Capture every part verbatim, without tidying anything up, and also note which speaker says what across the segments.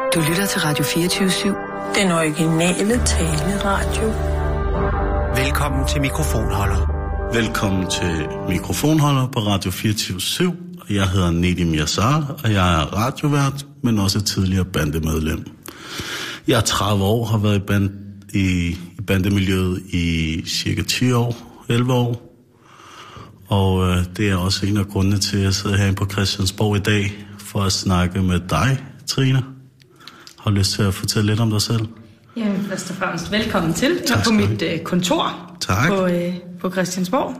Speaker 1: Du lytter til Radio fireogtyve syv.
Speaker 2: Den originale taleradio.
Speaker 3: Velkommen til mikrofonholder.
Speaker 4: Velkommen til mikrofonholder på Radio fireogtyve syv. Jeg hedder Nedim Yassar, og jeg er radiovært, men også tidligere bandemedlem. Jeg er tredive år, har været i, band, i, i bandemiljøet i cirka ti år, elleve år. Og øh, det er også en af grundene til, at jeg sidder herinde på Christiansborg i dag, for at snakke med dig, Trine. Har du lyst til at fortælle lidt om dig selv?
Speaker 5: Jamen, først og fremmest velkommen til tak, på mit øh, kontor
Speaker 4: tak.
Speaker 5: På, øh, på Christiansborg.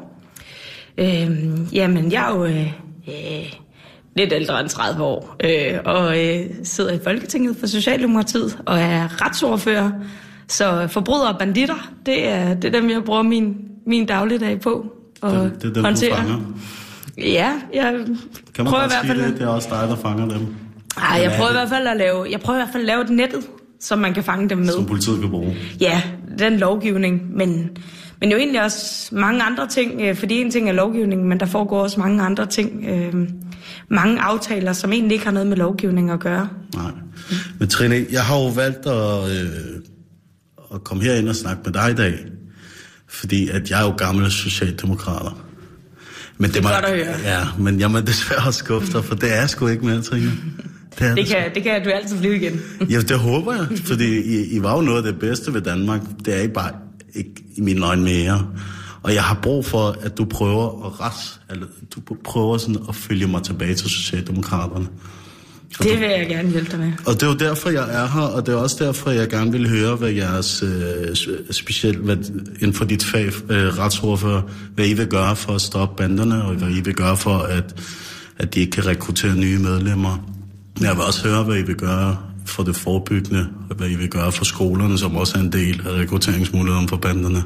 Speaker 5: Øh, jamen, jeg er jo øh, øh, lidt ældre end tredive år, øh, og øh, sidder i Folketinget for Socialdemokratiet, og er retsordfører. Så forbrydere og banditter, det er, det er dem, jeg bruger min, min dagligdag på. Og
Speaker 4: det, det er dem,
Speaker 5: håndtere.
Speaker 4: Du fanger?
Speaker 5: Ja, jeg
Speaker 4: kan man
Speaker 5: prøver i hvert fald...
Speaker 4: det? Det er også dig, der fanger dem.
Speaker 5: Ej, jeg prøver i hvert fald at lave, jeg prøver i hvert fald at lave et nettet, som man kan fange dem med.
Speaker 4: Som politiet kan bruge.
Speaker 5: Ja, den lovgivning, men, men jo egentlig også mange andre ting, fordi en ting er lovgivning, men der foregår også mange andre ting. Øh, mange aftaler, som egentlig ikke har noget med lovgivning at gøre.
Speaker 4: Nej, men Trine, jeg har jo valgt at, øh, at komme herind og snakke med dig i dag, fordi at jeg er jo gammel socialdemokrater. Men det,
Speaker 5: det
Speaker 4: må,
Speaker 5: godt at høre.
Speaker 4: Ja, men jeg må desværre også skuffe dig, for det er jeg sgu ikke mere, Trine. Det,
Speaker 5: det, det, kan, det kan du altid blive igen.
Speaker 4: Ja, det håber jeg, fordi I, I var jo noget af det bedste ved Danmark. Det er I bare ikke i mine øjne mere. Og jeg har brug for, at du prøver at ret, eller du prøver sådan at følge mig tilbage til Socialdemokraterne. Og
Speaker 5: det
Speaker 4: du,
Speaker 5: vil jeg gerne hjælpe dig med.
Speaker 4: Og det er jo derfor, jeg er her, og det er også derfor, jeg gerne vil høre, hvad jeres øh, specielt hvad, inden for dit fag, øh, retsordfører, hvad I vil gøre for at stoppe banderne, og hvad I vil gøre for, at, at de ikke kan rekruttere nye medlemmer. Jeg vil også høre, hvad I vil gøre for det forebyggende, og hvad I vil gøre for skolerne, som også er en del af rekrutteringsmuligheden for banderne.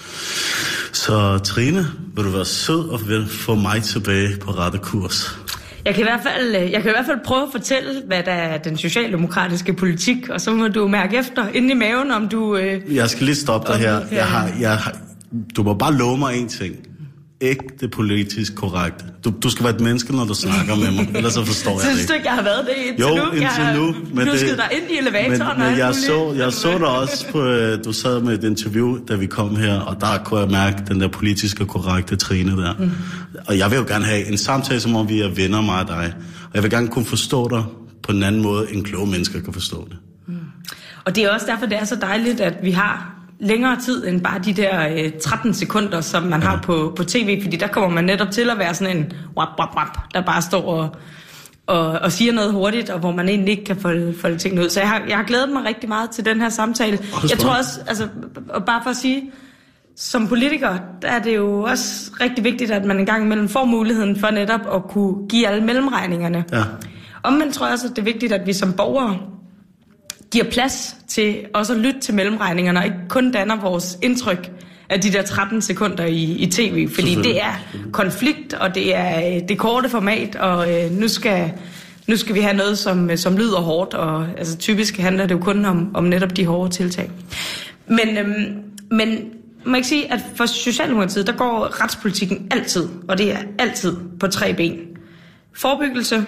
Speaker 4: Så Trine, vil du være sød og vil få mig tilbage på rette kurs?
Speaker 5: Jeg kan, i hvert fald, jeg kan i hvert fald prøve at fortælle, hvad der er den socialdemokratiske politik, og så må du mærke efter inde i maven, om du... Øh,
Speaker 4: jeg skal lige stoppe dig her. Jeg har, jeg har, du må bare love mig en ting. Ikke det politisk korrekte. Du, du skal være et menneske, når du snakker med mig, ellers så forstår jeg det ikke.
Speaker 5: Synes du ikke, jeg har været det indtil
Speaker 4: jo,
Speaker 5: nu?
Speaker 4: Jo, indtil
Speaker 5: jeg har
Speaker 4: nu. Men
Speaker 5: det,
Speaker 4: det,
Speaker 5: dig ind i elevatoren.
Speaker 4: Men, men jeg, så, jeg så dig også på, du sad med et interview, da vi kom her, og der kunne jeg mærke den der politiske korrekte Trine der. Mm. Og jeg vil jo gerne have en samtale, som om vi er venner, mig og dig. Og jeg vil gerne kunne forstå dig på en anden måde, end kloge mennesker kan forstå det.
Speaker 5: Mm. Og det er også derfor, det er så dejligt, at vi har længere tid end bare de der øh, tretten sekunder, som man ja. har på, på tv, fordi der kommer man netop til at være sådan en wap, wap, wap, der bare står og, og, og siger noget hurtigt, og hvor man egentlig ikke kan folde, folde tingene ud. Så jeg har, jeg har glædet mig rigtig meget til den her samtale.
Speaker 4: Også
Speaker 5: jeg tror også, altså, og bare for at sige, som politiker, der er det jo også rigtig vigtigt, at man en gang imellem får muligheden for netop at kunne give alle mellemregningerne.
Speaker 4: Ja.
Speaker 5: Omvendt tror jeg også, at det er vigtigt, at vi som borgere giver plads til også at lytte til mellemregningerne, og ikke kun danner vores indtryk af de der tretten sekunder i, i tv, fordi det er konflikt, og det er det korte format, og øh, nu, skal, nu skal vi have noget, som, som lyder hårdt, og altså, typisk handler det jo kun om, om netop de hårde tiltag. Men, øhm, men man kan ikke sige, at for Socialdemokratiet, der går retspolitikken altid, og det er altid på tre ben. Forebyggelse,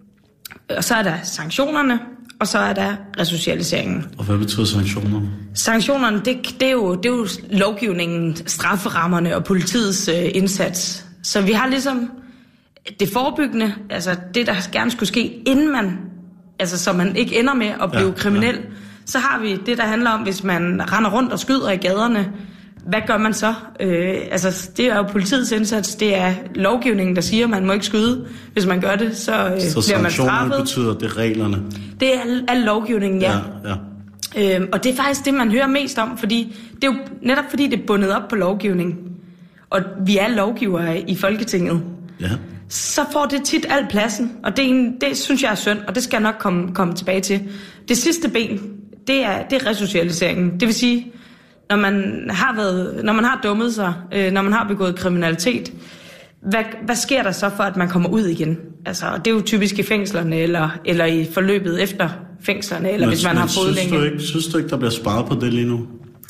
Speaker 5: og så er der sanktionerne, og så er der resocialiseringen.
Speaker 4: Og hvad betyder sanktionerne?
Speaker 5: Sanktionerne, det, det, er, jo, det er jo lovgivningen, strafferammerne og politiets øh, indsats. Så vi har ligesom det forebyggende, altså det, der gerne skulle ske, inden man, altså så man ikke ender med at blive ja, kriminel. Ja. Så har vi det, der handler om, hvis man render rundt og skyder i gaderne. Hvad gør man så? Øh, altså, det er jo politiets indsats. Det er lovgivningen, der siger, at man må ikke skyde. Hvis man gør det, så, øh,
Speaker 4: så
Speaker 5: bliver man straffet. Så
Speaker 4: sanktionerne betyder det reglerne?
Speaker 5: Det er al, al lovgivningen, ja.
Speaker 4: ja, ja.
Speaker 5: Øh, og det er faktisk det, man hører mest om, fordi det er jo netop fordi, det er bundet op på lovgivning. Og vi er lovgivere i Folketinget.
Speaker 4: Ja.
Speaker 5: Så får det tit al pladsen, og det, en, det synes jeg er synd, og det skal jeg nok komme, komme tilbage til. Det sidste ben, det er, det er resocialiseringen. Det vil sige, når man har været, når man har dummet sig, øh, når man har begået kriminalitet, hvad, hvad sker der så for, at man kommer ud igen? Altså, det er jo typisk i fængslerne, eller, eller i forløbet efter fængslerne, eller men, hvis man har fodlænge.
Speaker 4: Synes du ikke, synes du ikke, der bliver sparet på det lige nu?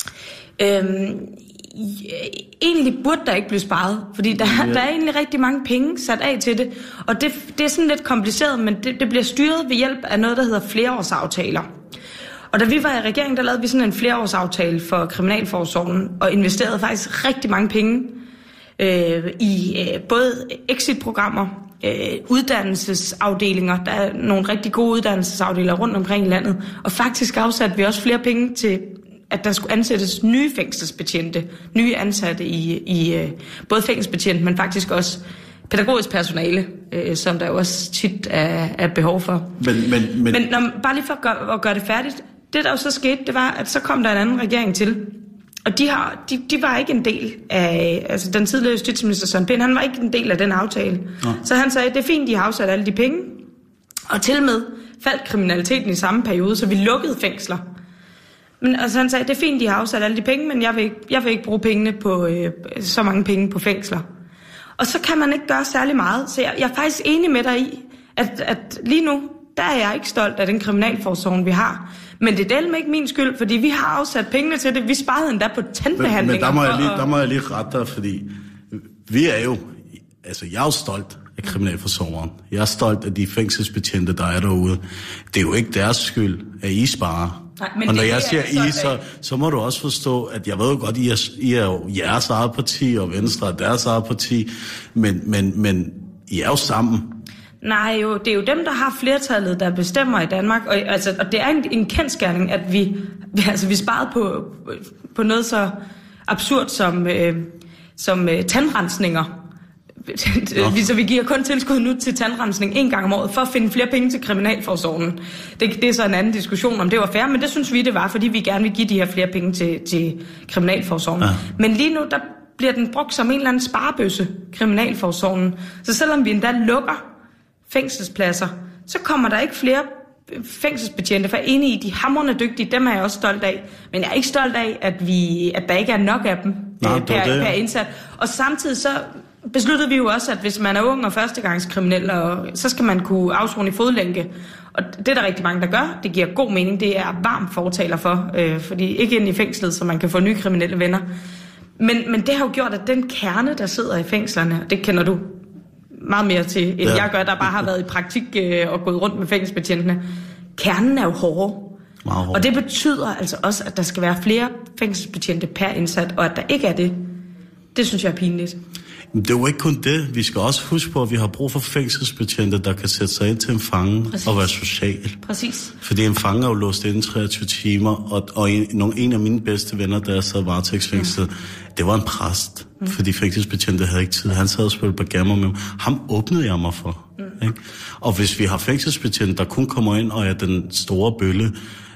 Speaker 5: Øhm, egentlig burde der ikke blive sparet, fordi der, ja. der er egentlig rigtig mange penge sat af til det, og det, det er sådan lidt kompliceret, men det, det bliver styret ved hjælp af noget, der hedder flereårsaftaler. Og da vi var i regeringen, der lavede vi sådan en flereårsaftale for kriminalforsorgen, og investerede faktisk rigtig mange penge øh, i øh, både exit-programmer, øh, uddannelsesafdelinger. Der er nogle rigtig gode uddannelsesafdelinger rundt omkring i landet. Og faktisk afsatte vi også flere penge til, at der skulle ansættes nye fængselsbetjente, nye ansatte i, i øh, både fængselsbetjente, men faktisk også pædagogisk personale, øh, som der jo også tit er, er behov for.
Speaker 4: Men, men, men...
Speaker 5: men når, bare lige for at gøre, at gøre det færdigt, det der jo så skete, det var, at så kom der en anden regering til, og de, har, de, de var ikke en del af, altså den tidligere justitsminister Søren Pind, han var ikke en del af den aftale. Ja. Så han sagde, det er fint, de har afsat alle de penge, og til med faldt kriminaliteten i samme periode, så vi lukkede fængsler. Men altså, han sagde, det er fint, de har afsat alle de penge, men jeg vil ikke, jeg vil ikke bruge pengene på øh, så mange penge på fængsler. Og så kan man ikke gøre særlig meget. Så jeg, jeg er faktisk enig med dig i, at, at lige nu, der er jeg ikke stolt af den kriminalforsorgen, vi har. Men det er delt med ikke min skyld, fordi vi har afsat pengene til det. Vi sparede endda på tandbehandlinger.
Speaker 4: Men, men der, må jeg lige,
Speaker 5: at...
Speaker 4: der må jeg lige rette dig, fordi vi er jo... Altså, jeg er jo stolt af kriminalforsorgen. Jeg er stolt af de fængselsbetjente, der er derude. Det er jo ikke deres skyld, at I sparer. Nej, og når jeg siger I, så, så må du også forstå, at jeg ved jo godt, I er, I er jo jeres eget parti, og Venstre er deres eget parti, men, men, men I er jo sammen.
Speaker 5: Nej, jo, det er jo dem, der har flertallet, der bestemmer i Danmark, og, altså, og det er en, en kendsgerning, at vi, altså, vi sparede på, på noget så absurd som, øh, som øh, tandrensninger. Så vi giver kun tilskud nu til tandrensning en gang om året, for at finde flere penge til kriminalforsorgen. Det, det er så en anden diskussion, om det var fair, men det synes vi, det var, fordi vi gerne vil give de her flere penge til, til kriminalforsorgen. Ja. Men lige nu, der bliver den brugt som en eller anden sparebøsse, kriminalforsorgen. Så selvom vi endda lukker fængselspladser, så kommer der ikke flere fængselsbetjente, for jeg er enig i, de hamrende dygtige, dem er jeg også stolt af. Men jeg er ikke stolt af, at, vi, at der ikke er nok af dem. Nej, per, per indsat. Og samtidig så besluttede vi jo også, at hvis man er ung og førstegangskriminel, og, så skal man kunne afsone i fodlænke. Og det er der rigtig mange, der gør. Det giver god mening. Det er varmt fortaler for, øh, fordi ikke ind i fængslet, så man kan få nye kriminelle venner. Men, men det har jo gjort, at den kerne, der sidder i fængslerne, det kender du meget mere til, end ja. jeg gør, der bare har været i praktik øh, og gået rundt med fængselsbetjentene. Kernen er jo hårde. Og det betyder altså også, at der skal være flere fængselsbetjente per indsat, og at der ikke er det, det synes jeg er pinligt.
Speaker 4: Det er jo ikke kun det. Vi skal også huske på, at vi har brug for fængselsbetjente, der kan sætte sig ind til en fange Præcis. og være social.
Speaker 5: Præcis.
Speaker 4: Fordi en fange er jo låst inden treogtyve timer, og, og en, en af mine bedste venner, der sad varetægtsfængslet, mm. det var en præst, mm. fordi fængselsbetjente havde ikke tid. Han sad og spillede bagammer med ham. Ham åbnede jeg mig for. Mm. Ikke? Og hvis vi har fængselsbetjente, der kun kommer ind og er den store bølle,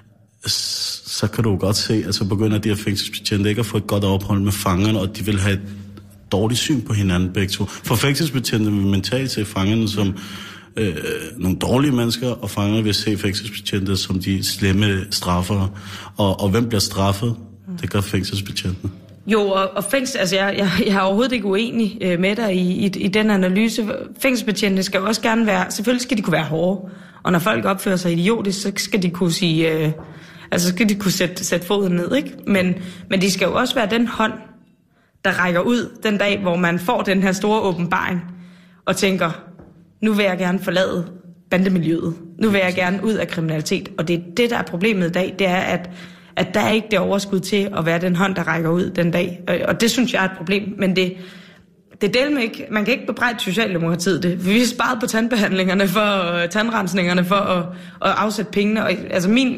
Speaker 4: så kan du jo godt se, at så begynder de her fængselsbetjente ikke at få et godt ophold med fangerne, og de vil have et dårligt syn på hinanden begge to. For fængselsbetjente vil mentalt se fangerne som øh, nogle dårlige mennesker, og fangerne vil se fængselsbetjente som de slemme straffere. Og, og hvem bliver straffet? Det gør fængselsbetjentene.
Speaker 5: Jo, og, og fængsel, altså jeg, jeg, jeg er overhovedet ikke uenig øh, med dig i, i, i den analyse. Fængselsbetjentene skal jo også gerne være, selvfølgelig skal de kunne være hårde, og når folk opfører sig idiotisk, så skal de kunne sige, øh, altså skal de kunne sætte, sætte foden ned, ikke? Men, men de skal jo også være den hånd, der rækker ud den dag, hvor man får den her store åbenbaring, og tænker, nu vil jeg gerne forlade bandemiljøet. Nu vil jeg gerne ud af kriminalitet. Og det er det, der er problemet i dag, det er, at, at der er ikke det overskud til at være den hånd, der rækker ud den dag. Og det synes jeg er et problem. Men det, det deler mig ikke. Man kan ikke bebrejde Socialdemokratiet det. Vi har sparet på tandbehandlingerne, for tandrensningerne, for at, at afsætte pengene. Og, altså min...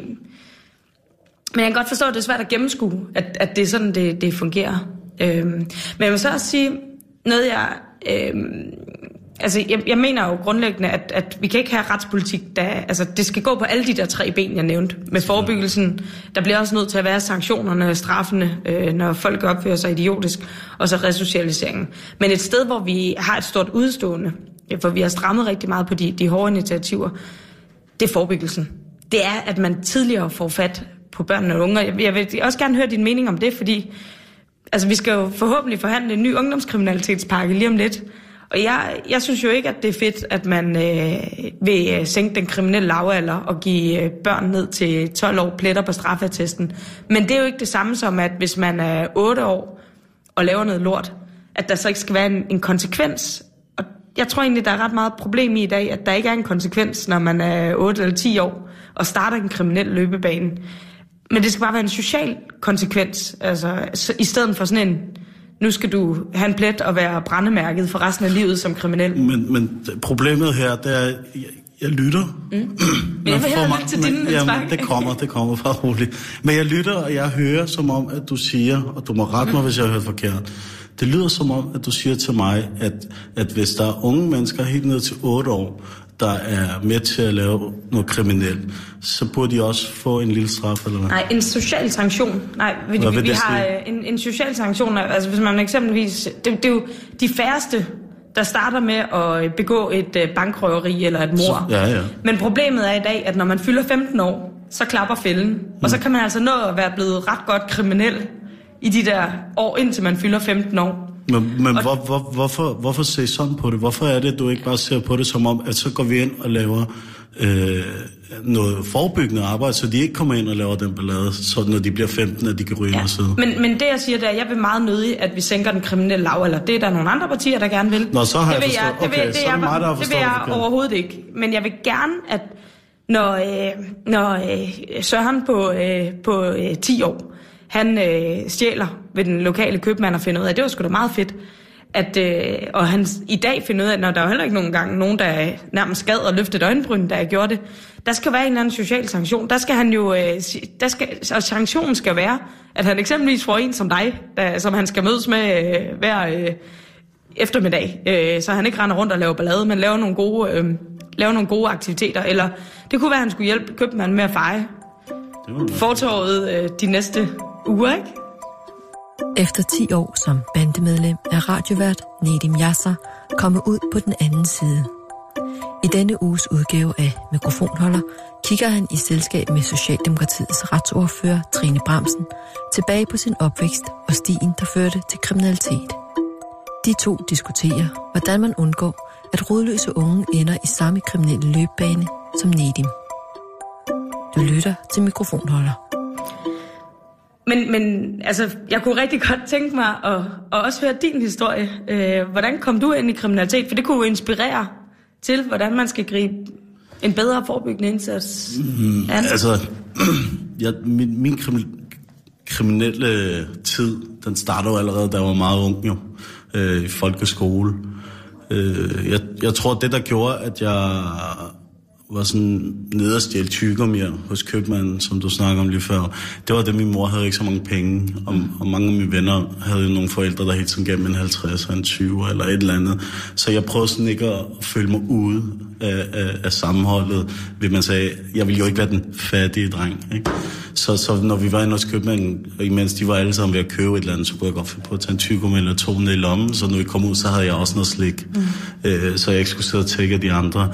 Speaker 5: Men jeg kan godt forstå, at det er svært at gennemskue, at, at det er sådan, det, det fungerer. Øhm, men jeg vil så også sige noget, jeg... Øhm, altså, jeg, jeg mener jo grundlæggende, at, at vi kan ikke have retspolitik, der... Altså, det skal gå på alle de der tre ben, jeg nævnte. Med forebyggelsen, der bliver også nødt til at være sanktionerne, straffene, øh, når folk opfører sig idiotisk, og så resocialiseringen. Men et sted, hvor vi har et stort udstående, hvor vi har strammet rigtig meget på de, de hårde initiativer, det er forebyggelsen. Det er, at man tidligere får fat på børnene og unge. Jeg, jeg vil også gerne høre din mening om det, fordi... Altså, vi skal jo forhåbentlig forhandle en ny ungdomskriminalitetspakke lige om lidt. Og jeg, jeg synes jo ikke, at det er fedt, at man øh, vil sænke den kriminelle lavalder og give øh, børn ned til tolv år pletter på straffeattesten. Men det er jo ikke det samme som, at hvis man er otte år og laver noget lort, at der så ikke skal være en, en konsekvens. Og jeg tror egentlig, der er ret meget problem i i dag, at der ikke er en konsekvens, når man er otte eller ti år og starter en kriminel løbebane. Men det skal bare være en social konsekvens. Altså, i stedet for sådan en, nu skal du have en plet og være brændemærket for resten af livet som kriminel.
Speaker 4: Men, men problemet her, det er, jeg, jeg lytter. Mm.
Speaker 5: Men jeg vil hellere lytte til dine
Speaker 4: ja, det kommer, det kommer fra roligt. Men jeg lytter, og jeg hører som om, at du siger, og du må rette mig, mm. hvis jeg har hørt forkert. Det lyder som om, at du siger til mig, at, at hvis der er unge mennesker helt ned til otte år, der er med til at lave noget kriminelt, så burde de også få en lille straf, eller hvad?
Speaker 5: Nej, en social sanktion. Nej, vi, vi, vi har en, en social sanktion. Altså hvis man eksempelvis... Det, det er jo de færreste, der starter med at begå et bankrøveri eller et mord.
Speaker 4: Ja, ja.
Speaker 5: Men problemet er i dag, at når man fylder femten år, så klapper fælden. Mm. Og så kan man altså nå at være blevet ret godt kriminel i de der år, indtil man fylder femten år.
Speaker 4: Men, men hvor, hvor, hvorfor, hvorfor se sådan på det? Hvorfor er det, at du ikke bare ser på det som om, at så går vi ind og laver øh, noget forebyggende arbejde, så de ikke kommer ind og laver den ballade, så når de bliver femten, at de kan ryge
Speaker 5: ja.
Speaker 4: og sidde?
Speaker 5: Men, men det, jeg siger, det er, at jeg vil meget nødig, at vi sænker den kriminelle lavalder. Det er der nogle andre partier, der gerne vil.
Speaker 4: Nå, så har
Speaker 5: det
Speaker 4: jeg forstået.
Speaker 5: Jeg, det
Speaker 4: okay,
Speaker 5: vil,
Speaker 4: så er det mig, der har forstået.
Speaker 5: Det vil jeg overhovedet ikke. Men jeg vil gerne, at når, øh, når øh, Søren på, øh, på øh, ti år, han øh, stjæler ved den lokale købmand og finder ud af, det var sgu da meget fedt, at, øh, og han i dag finder ud af, at når der er heller ikke nogen gang nogen, der nærmest skad og løftede øjenbryn, der gjorde det, der skal være en eller anden social sanktion. Der skal han jo, øh, der skal, og sanktionen skal være, at han eksempelvis får en som dig, der, som han skal mødes med øh, hver øh, eftermiddag, øh, så han ikke render rundt og laver ballade, men laver nogle gode, øh, laver nogle gode aktiviteter. Eller det kunne være, at han skulle hjælpe købmanden med at feje fortorvet øh, de næste uger, ikke?
Speaker 1: Efter ti år som bandemedlem er radiovært Nedim Yasser kommet ud på den anden side. I denne uges udgave af Mikrofonholder kigger han i selskab med Socialdemokratiets retsordfører Trine Bramsen tilbage på sin opvækst og stien, der førte til kriminalitet. De to diskuterer, hvordan man undgår, at rodløse unge ender i samme kriminelle løbbane som Nedim. Du lytter til Mikrofonholder.
Speaker 5: Men, men altså, jeg kunne rigtig godt tænke mig at, at også høre din historie. Øh, hvordan kom du ind i kriminalitet? For det kunne jo inspirere til, hvordan man skal gribe en bedre forebyggende indsats.
Speaker 4: Mm, altså, jeg, min, min kriminelle tid, den startede jo allerede, da jeg var meget ung jo, øh, i folkeskole. Øh, jeg, jeg tror, det der gjorde, at jeg var sådan nede og stjæle tyggegummier hos købmanden, som du snakker om lige før. Det var det, min mor havde ikke så mange penge, og, og mange af mine venner havde jo nogle forældre, der helt sådan gennem en halvtreds og en tyve eller et eller andet. Så jeg prøvede sådan ikke at føle mig ude af, af, af sammenholdet, ved man sagde, jeg ville jo ikke være den fattige dreng, ikke? Så, så når vi var inde hos købmanden, og imens de var alle sammen ved at købe et eller andet, så kunne jeg godt finde på at tage en tyggegummi eller to ned i lommen, så når vi kom ud, så havde jeg også noget slik, mm. øh, så jeg ikke skulle sidde og tække de andre.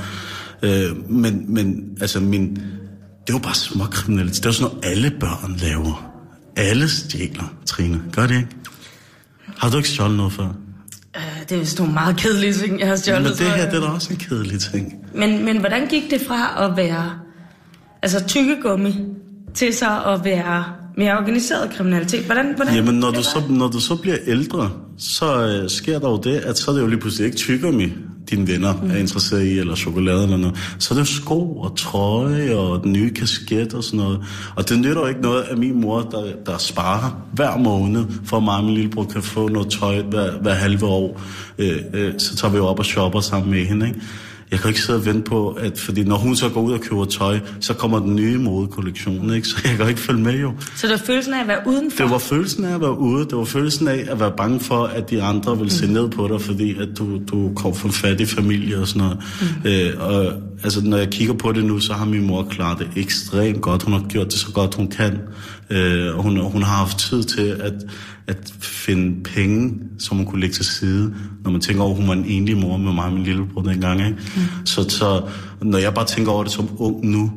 Speaker 4: Øh, men, men altså min, det var bare småkriminalitet. Det var sådan noget, alle børn laver. Alle stjæler, Trine. Gør det ikke? Har du ikke stjålet noget før?
Speaker 5: Øh, det er vist nogle meget kedelige ting, jeg har stjålet.
Speaker 4: Men det her, det er da også en kedelig ting.
Speaker 5: Men, men hvordan gik det fra at være altså tyggegummi til så at være mere organiseret kriminalitet? Hvordan, hvordan
Speaker 4: Jamen, når du, så, når du så bliver ældre, så øh, sker der jo det, at så er det jo lige pludselig ikke tyggegummi, dine venner mm. er interesseret i, eller chokolade eller noget. Så er det jo sko og trøje og den nye kasket og sådan noget. Og det nytter jo ikke noget af min mor, der, der sparer hver måned, for at mig og min lillebror kan få noget tøj hver, hver halve år. Øh, øh, så tager vi jo op og shopper sammen med hende, ikke? Jeg kan ikke sidde og vente på, at fordi når hun så går ud og køber tøj, så kommer den nye modekollektion, ikke? Så jeg kan ikke følge med, jo.
Speaker 5: Så det var følelsen af at være udenfor?
Speaker 4: Det var følelsen af at være ude. Det var følelsen af at være bange for, at de andre ville se mm. ned på dig, fordi at du, du kom fra en fattig familie og sådan noget. Mm. Øh, og altså, når jeg kigger på det nu, så har min mor klaret det ekstremt godt. Hun har gjort det så godt, hun kan. Øh, og hun, hun har haft tid til at, at finde penge, som hun kunne lægge til side, når man tænker over, at hun var en enlig mor med mig og min lillebror dengang, ikke? Mm. Så, så når jeg bare tænker over det som ung nu,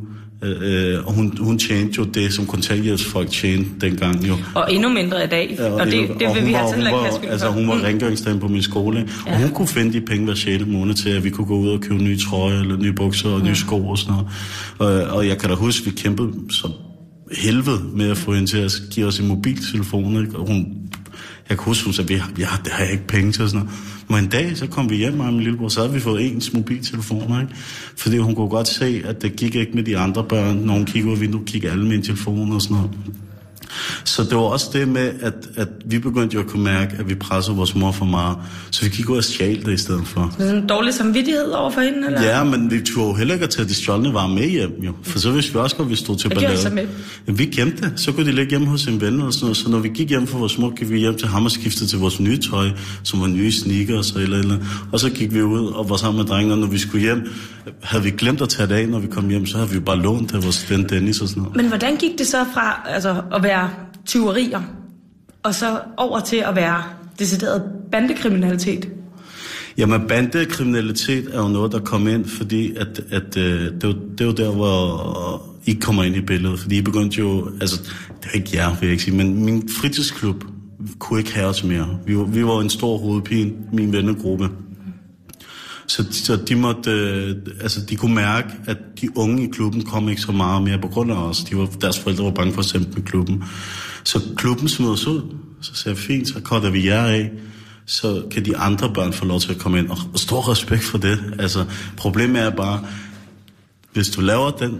Speaker 4: øh, og hun, hun tjente jo det, som kontanthjælpsfolk tjente dengang jo.
Speaker 5: Og endnu mindre i dag,
Speaker 4: ja, og,
Speaker 5: og det, det
Speaker 4: og
Speaker 5: vil vi have til
Speaker 4: at kaste. Altså hun var mm. rengøringsdame på min skole, ja. Og hun kunne finde de penge hver sjette måned til, at vi kunne gå ud og købe nye trøjer, eller nye bukser og ja. nye sko og sådan noget. Og, og jeg kan da huske, vi kæmpede så helvede med at få hende til at give os en mobiltelefon, ikke? Og hun Jeg kan huske, at vi har, ja, det har jeg ikke penge til og sådan noget. Men en dag, så kom vi hjem med min lillebror, så havde vi fået ens mobiltelefoner, ikke? Fordi hun kunne godt se, at det gik ikke med de andre børn. Når hun kiggede ud af vinduet, kiggede alle med en telefon og sådan noget. Så det var også det med, at, at vi begyndte jo at kunne mærke, at vi pressede vores mor for meget. Så vi gik ud og stjal det i stedet for.
Speaker 5: Så en dårlig samvittighed over for hende, eller?
Speaker 4: Ja, men vi tog heller ikke at tage de stjålne varer med hjem, jo. For så vidste vi også godt, at vi stod til ballade.
Speaker 5: Hvad gjorde I så med?
Speaker 4: Vi gemte det. Så kunne de ligge hjemme hos en ven og sådan noget. Så når vi gik hjem for vores mor, gik vi hjem til ham og skiftede til vores nye tøj, som var nye sneakers og eller eller. Og så gik vi ud og var sammen med drengene, når vi skulle hjem. Havde vi glemt at tage det af, når vi kom hjem, så havde vi jo bare lånt af vores ven Dennis og sådan noget.
Speaker 5: Men hvordan gik det så fra altså, at være tyverier, og så over til at være decideret bandekriminalitet?
Speaker 4: Jamen, bandekriminalitet er jo noget, der kom ind, fordi at, at, øh, det, var, det var der, hvor I kommer ind i billedet. Fordi I begyndte jo, altså, det er ikke jer, vil jeg ikke sige, men min fritidsklub kunne ikke have os mere. Vi var, vi var en stor hovedpine, min vennegruppe. Så, så de måtte, øh, altså de kunne mærke, at de unge i klubben kom ikke så meget mere på grund af os. De var, deres forældre var bange for at sende med klubben. Så klubben smed os ud. Så sagde jeg, fint, så cutter vi jer af. Så kan de andre børn få lov til at komme ind. Og stor respekt for det. Altså, problemet er bare, hvis du laver den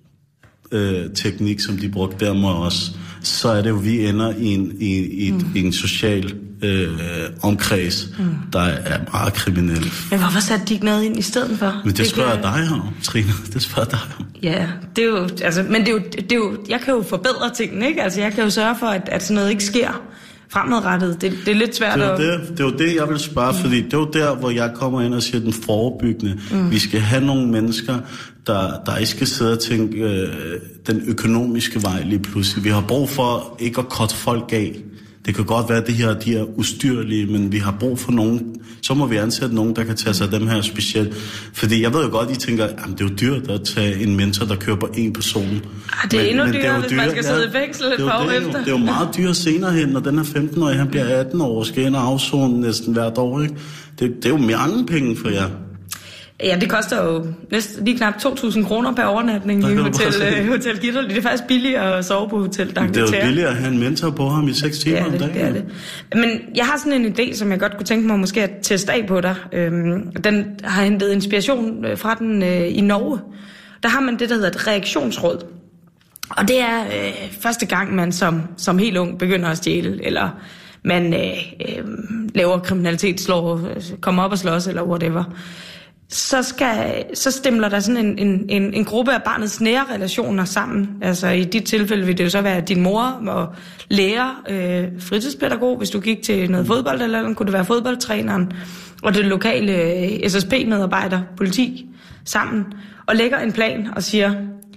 Speaker 4: øh, teknik, som de brugte der med os, så er det jo, vi ender i en, i, i, mm. i en social øh, omkreds, mm. der er meget kriminel.
Speaker 5: Men hvorfor satte de ikke noget ind i stedet for?
Speaker 4: Men det, det spørger
Speaker 5: kan...
Speaker 4: dig om, Trine. Det spørger dig om.
Speaker 5: Ja, det er jo, altså, men det er, jo, det er jo, jeg kan jo forbedre tingene, ikke? Altså, jeg kan jo sørge for, at, at sådan noget ikke sker fremadrettet. Det, det er lidt svært
Speaker 4: det er
Speaker 5: at...
Speaker 4: Det, det er jo det, jeg vil spørge, mm. fordi det er jo der, hvor jeg kommer ind og siger den forebyggende. Mm. Vi skal have nogle mennesker, der, der ikke skal sidde og tænke øh, den økonomiske vej lige pludselig. Vi har brug for ikke at cutte folk af. Det kan godt være, at det her, de er ustyrlige, men vi har brug for nogen. Så må vi ansætte nogen, der kan tage sig af dem her specielt. Fordi jeg ved jo godt, I tænker, at det er jo dyrt at tage en mentor, der kører på én person.
Speaker 5: Ah, det er men, endnu men dyrere, det er hvis dyr, man skal sidde ja, i fængsel et par år efter.
Speaker 4: Det er jo meget dyrt senere hen, når den er femten-årig, han bliver atten år, skal ind og afzone næsten hvert år. Ikke? Det, det er jo mange penge for jer.
Speaker 5: Ja, det koster jo næsten lige knap to tusind kroner per overnatning i Hotel, uh, Hotel Gitterly. Det er faktisk billigere at sove på Hotel D'Angleterre.
Speaker 4: Det er jo billigere at have en mentor på ham i seks timer om dagen.
Speaker 5: Det er det. Men jeg har sådan en idé, som jeg godt kunne tænke mig måske at teste af på dig. Øhm, den har hentet inspiration fra den øh, i Norge. Der har man det, der hedder et reaktionsråd. Og det er øh, første gang, man som, som helt ung begynder at stjæle, eller man øh, øh, laver kriminalitet, slår, kommer op og slås, eller whatever. Så, skal, så stemler der sådan en, en, en, en gruppe af barnets nære relationer sammen. Altså i dit tilfælde vil det jo så være din mor og lærer, øh, fritidspædagog, hvis du gik til noget fodbold, eller andet, kunne det være fodboldtræneren, og det lokale øh, S S P-medarbejder, politi, sammen, og lægger en plan og siger,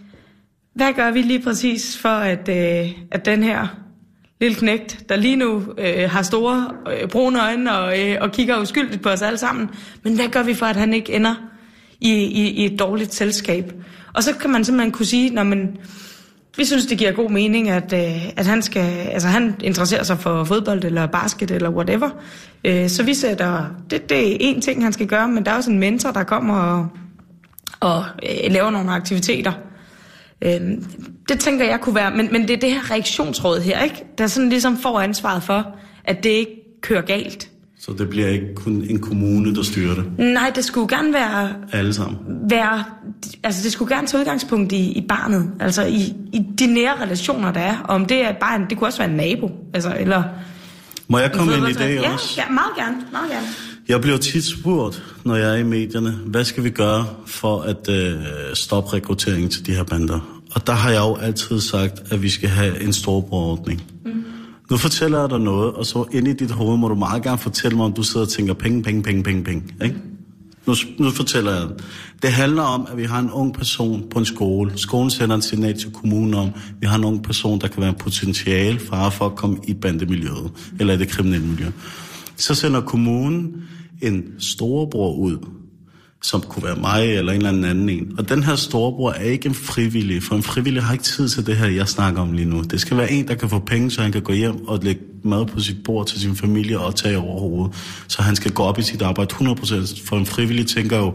Speaker 5: hvad gør vi lige præcis for, at, øh, at den her lille knægt, der lige nu øh, har store øh, brune øjne og, øh, og kigger uskyldigt på os alle sammen. Men hvad gør vi for, at han ikke ender i, i, i et dårligt selskab? Og så kan man simpelthen kunne sige, når man, vi synes, det giver god mening, at, øh, at han skal, altså han interesserer sig for fodbold eller basket eller whatever. Øh, så vi sætter, det, det er en ting, han skal gøre, men der er også en mentor, der kommer og, og øh, laver nogle aktiviteter. Øhm, det tænker jeg kunne være, men, men det er det her reaktionsråd her, ikke? Der sådan ligesom får ansvaret for, at det ikke kører galt.
Speaker 4: Så det bliver ikke kun en kommune, der styrer det?
Speaker 5: Nej, det skulle gerne være...
Speaker 4: Alle sammen?
Speaker 5: Være, altså det skulle gerne tage udgangspunkt i, i barnet, altså i, i de nære relationer, der er. Og om det er bare en, det kunne også være en nabo, altså, eller...
Speaker 4: Må jeg komme ind i det
Speaker 5: ja,
Speaker 4: også?
Speaker 5: Ja, meget gerne, meget gerne.
Speaker 4: Jeg bliver tit spurgt, når jeg er i medierne, hvad skal vi gøre for at øh, stoppe rekrutteringen til de her bander? Og der har jeg jo altid sagt, at vi skal have en storbrorordning. Mm. Nu fortæller jeg dig noget, og så inde i dit hoved må du meget gerne fortælle mig, om du sidder og tænker penge, penge, penge, penge, penge. Ikke? Nu, nu fortæller jeg det. Det handler om, at vi har en ung person på en skole. Skolen sender en signal til kommunen om, at vi har en ung person, der kan være en potentiale fare for at komme i bandemiljøet, eller i det kriminelle miljø. Så sender kommunen en storebror ud, som kunne være mig eller en eller anden en. Og den her storebror er ikke en frivillig, for en frivillig har ikke tid til det her, jeg snakker om lige nu. Det skal være en, der kan få penge, så han kan gå hjem og lægge mad på sit bord til sin familie og tage over hovedet. Så han skal gå op i sit arbejde hundrede procent, for en frivillig tænker jo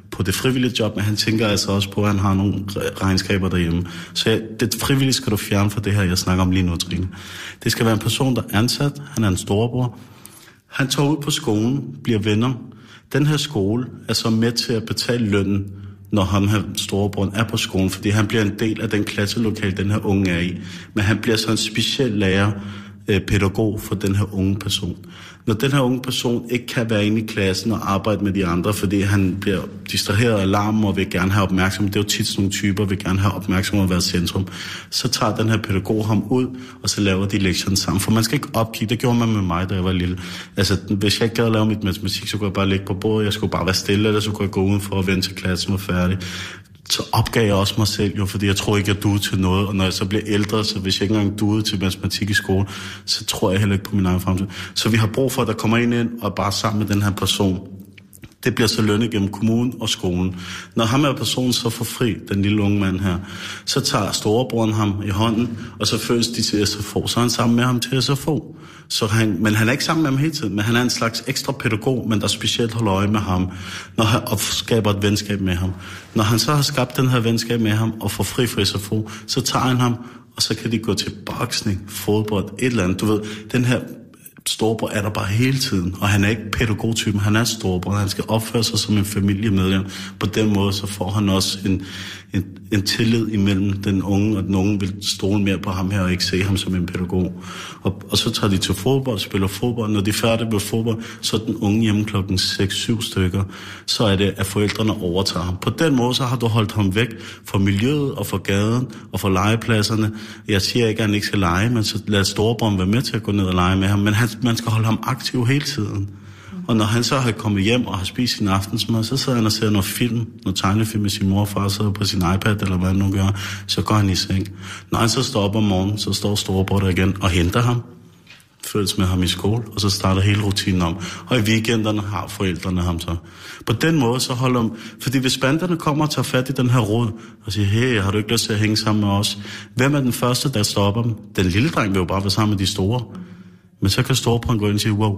Speaker 4: på det frivillige job, men han tænker altså også på, at han har nogle regnskaber derhjemme. Så jeg, det frivillige skal du fjerne fra det her, jeg snakker om lige nu, Trine. Det skal være en person, der er ansat. Han er en storebror. Han tager ud på skolen, bliver venner. Den her skole er så med til at betale lønnen, når ham her storebror er på skolen, fordi han bliver en del af den klasselokal, den her unge er i. Men han bliver så en speciel lærer, øh, pædagog for den her unge person. Når den her unge person ikke kan være inde i klassen og arbejde med de andre, fordi han bliver distraheret af larmen og vil gerne have opmærksomhed, det er jo tit sådan nogle typer, vil gerne have opmærksomhed og være centrum, så tager den her pædagog ham ud, og så laver de lektionen sammen. For man skal ikke opkigge, det gjorde man med mig, da jeg var lille. Altså, hvis jeg ikke gad at lave mit matematik, så kunne jeg bare ligge på bordet, jeg skulle bare være stille, eller så kunne jeg gå udenfor og vente til klassen var færdig. Så opgav jeg også mig selv jo, fordi jeg tror ikke, jeg duede til noget. Og når jeg så bliver ældre, så hvis jeg ikke engang duede til matematik i skole, så tror jeg heller ikke på min egen fremtid. Så vi har brug for, at der kommer en ind og bare sammen med den her person. Det bliver så lønnet gennem kommunen og skolen. Når ham er personen så får fri, den lille unge mand her, så tager storebroren ham i hånden, og så følges de til S F O. Så er han sammen med ham til S F O. Så han, men han er ikke sammen med ham hele tiden, men han er en slags ekstra pædagog, men der specielt holder øje med ham, når han skaber et venskab med ham. Når han så har skabt den her venskab med ham og får fri fra S F O, så tager han ham, og så kan de gå til boksning, fodbold, et eller andet. Du ved, den her storebror er der bare hele tiden, og han er ikke pædagogtypen, han er storebror, han skal opføre sig som en familiemedlem. På den måde, så får han også en, en, en tillid imellem den unge, og den unge vil stole mere på ham her, og ikke se ham som en pædagog. Og, og så tager de til fodbold, spiller fodbold. Når de er færdige med fodbold, så er den unge hjemme klokken seks syv stykker, så er det, at forældrene overtager ham. På den måde, så har du holdt ham væk fra miljøet, og fra gaden, og fra legepladserne. Jeg siger ikke, at han ikke skal lege, men så lad storebroren være med til at gå ned og lege med ham, men han man skal holde ham aktiv hele tiden. Og når han så har kommet hjem og har spist sin aftensmad, så sidder han og ser noget film, noget tegnefilm med sin mor og far, sidder på sin iPad, eller hvad han nu gør, så går han i seng. Når han så står op om morgenen, så står storebror der igen og henter ham, følges med ham i skole, og så starter hele rutinen om. Og i weekenderne har forældrene ham så. På den måde så holder de, fordi hvis banderne kommer og tager fat i den her råd, og siger, hey, har du ikke lyst til at hænge sammen med os? Hvem er den første, der stopper dem? Den lille dreng vil jo bare være sammen med de store. Men så kan storebroren gå ind og sige, wow.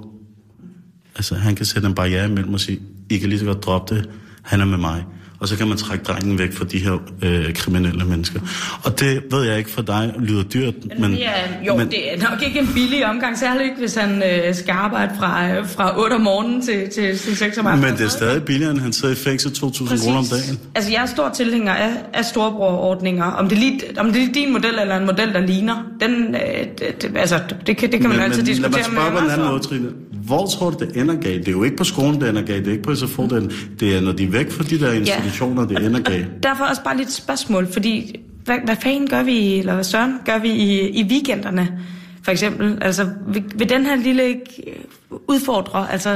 Speaker 4: Altså, han kan sætte en barriere imellem og sige, I kan lige så godt droppe det, han er med mig. Og så kan man trække drengen væk fra de her øh, kriminelle mennesker. Og det ved jeg ikke for dig, lyder dyrt. Men,
Speaker 5: men, ja, jo, men, det er nok ikke en billig omgang, særligt ikke, hvis han øh, skal arbejde fra, øh, fra otte om morgenen til, til, til seks om aftenen.
Speaker 4: Men det er stadig billigere, end han sidder i fængsel to tusind kroner om dagen.
Speaker 5: Altså, jeg er stor tilhænger af, af storebrorordninger. Om det, lige, om det er din model, eller en model, der ligner, den, øh, det, det, altså, det, kan, det kan man men, altid men, diskutere med.
Speaker 4: Lad mig spørge på en anden måde, Trine. Hvor tror du, det ender galt? Det er jo ikke på skolen, det ender galt. Det er ikke på S F O, det, det er, når de er væk fra de der institutioner, ja. Det ender galt.
Speaker 5: Derfor også bare lidt et spørgsmål, fordi hvad, hvad fanden gør vi, eller hvad søren gør vi i, i weekenderne, for eksempel? Altså, vil, vil den her lille udfordre, altså,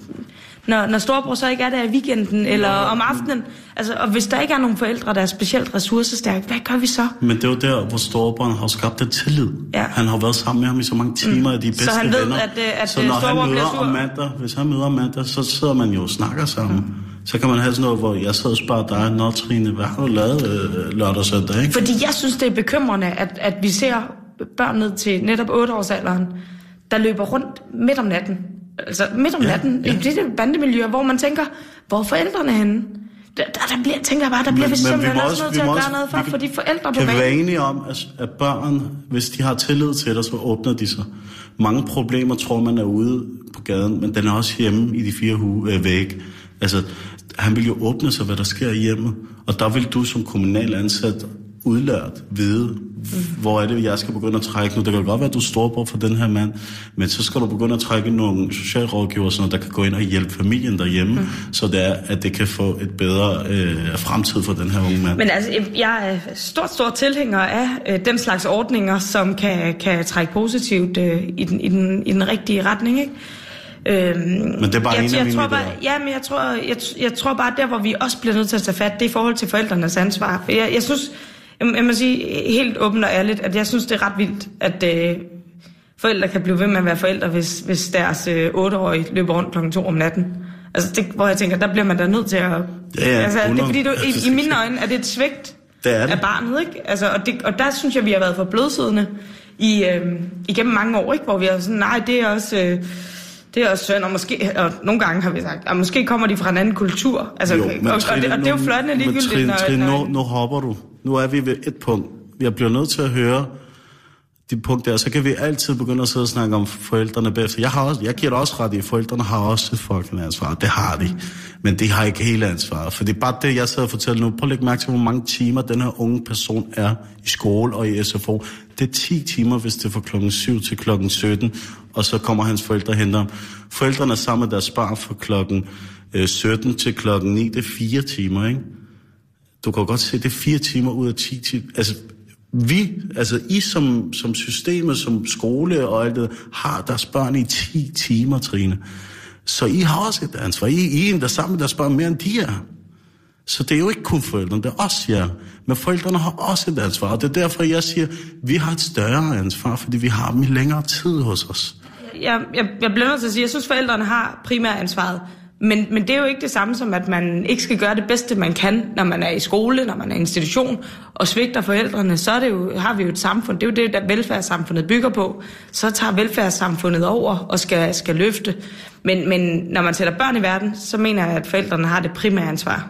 Speaker 5: når, når storebror så ikke er der i weekenden, eller om aftenen, altså, og hvis der ikke er nogen forældre, der er specielt ressourcestærke, hvad gør vi så?
Speaker 4: Men det er jo der, hvor storebror har skabt en tillid. Ja. Han har været sammen med ham i så mange timer, mm. af de bedste venner. Så han ved,
Speaker 5: venner. at, at
Speaker 4: så når han møder om mandag, hvis han møder om mandag, så sidder man jo og snakker sammen. Mm. Så kan man have sådan noget, hvor jeg sidder og spørger dig, nå Trine, hvad har du lavet øh, lørdag og søndag, ikke?
Speaker 5: Fordi jeg synes, det er bekymrende, at, at vi ser børn ned til netop otte års alderen, der løber rundt midt om natten. Altså midt om ja, natten, ja. I det bandemiljøer, hvor man tænker, hvor er forældrene henne? Der, der bliver, tænker jeg bare, der bliver men, vi simpelthen også nødt til at gøre noget for, for de forældre på banen.
Speaker 4: Kan vi være enige om, at, at børn, hvis de har tillid til dig, så åbner de sig. Mange problemer tror man er ude på gaden, men den er også hjemme i de fire hu- øh, væg. Altså, han vil jo åbne sig, hvad der sker i hjemmet. Og der vil du som kommunal ansat udlært vide, mm. hvor er det, jeg skal begynde at trække nu. Det kan godt være, at du er storebror for den her mand, men så skal du begynde at trække nogle socialrådgiver, sådan, der kan gå ind og hjælpe familien derhjemme, mm. så det er, at det kan få et bedre øh, fremtid for den her unge mand.
Speaker 5: Men altså, jeg er stort, stort tilhænger af øh, den slags ordninger, som kan, kan trække positivt øh, i, den, i, den, i den rigtige retning, ikke?
Speaker 4: Øhm, men det er bare
Speaker 5: jeg,
Speaker 4: en af
Speaker 5: jeg
Speaker 4: mine
Speaker 5: tror bare, ja, men jeg tror, jeg, jeg tror bare, der hvor vi også bliver nødt til at tage fat, det er i forhold til forældrenes ansvar. Jeg, jeg synes, jeg, jeg må sige helt åbent og ærligt, at jeg synes, det er ret vildt, at øh, forældre kan blive ved med at være forældre, hvis, hvis deres øh, otteårige løber rundt klokken to om natten. Altså, det, hvor jeg tænker, der bliver man da nødt til at... Ja, ja, altså, det er fordi, du, i, i mine øjne er det et svigt det er det. Af barnet, ikke? Altså, og, det, og der synes jeg, vi har været for blødsødende i, øh, igennem mange år, ikke? Hvor vi er sådan, nej, det er også... Øh, Det er også synd, og, måske, og nogle gange har vi sagt, at måske kommer de fra en anden kultur. Altså,
Speaker 4: jo,
Speaker 5: og,
Speaker 4: men,
Speaker 5: og,
Speaker 4: Trine,
Speaker 5: og, det, og det er jo fløjtende ligegyldigt.
Speaker 4: Trine,
Speaker 5: når,
Speaker 4: Trine,
Speaker 5: når,
Speaker 4: nu, nu hopper du. Nu er vi ved et punkt. Jeg bliver nødt til at høre de punkter, og så kan vi altid begynde at sidde og snakke om forældrene bagefter. Jeg, har også, jeg giver dig også ret i, at forældrene har også et fucking ansvar. Det har de. Men de har ikke hele ansvaret. For det er bare det, jeg sidder og fortæller nu. Prøv at lægge mærke til, hvor mange timer den her unge person er i skole og i S F O. Det er ti timer, hvis det er fra klokken syv til klokken sytten, og så kommer hans forældre og henter ham. Forældrene er sammen med deres barn fra klokken sytten til klokken ni. Det er fire timer, ikke? Du kan godt se, det er fire timer ud af ti timer. Altså, vi, altså I som, som systemet, som skole og alt det, har deres børn i ti timer, Trine. Så I har også et ansvar. I, I er en, der sammen med deres børn mere end de er. Så det er jo ikke kun forældrene, det er også jer. Men forældrene har også et ansvar, og det er derfor, jeg siger, vi har et større ansvar, fordi vi har dem i længere tid hos os.
Speaker 5: Jeg, jeg, jeg bliver nødt til at sige, jeg synes, forældrene har primært ansvaret. Men, men det er jo ikke det samme som, at man ikke skal gøre det bedste, man kan, når man er i skole, når man er i institution, og svigter forældrene, så er det jo, har vi jo et samfund. Det er jo det, der velfærdssamfundet bygger på. Så tager velfærdssamfundet over og skal, skal løfte. Men, men når man sætter børn i verden, så mener jeg, at forældrene har det primære ansvar.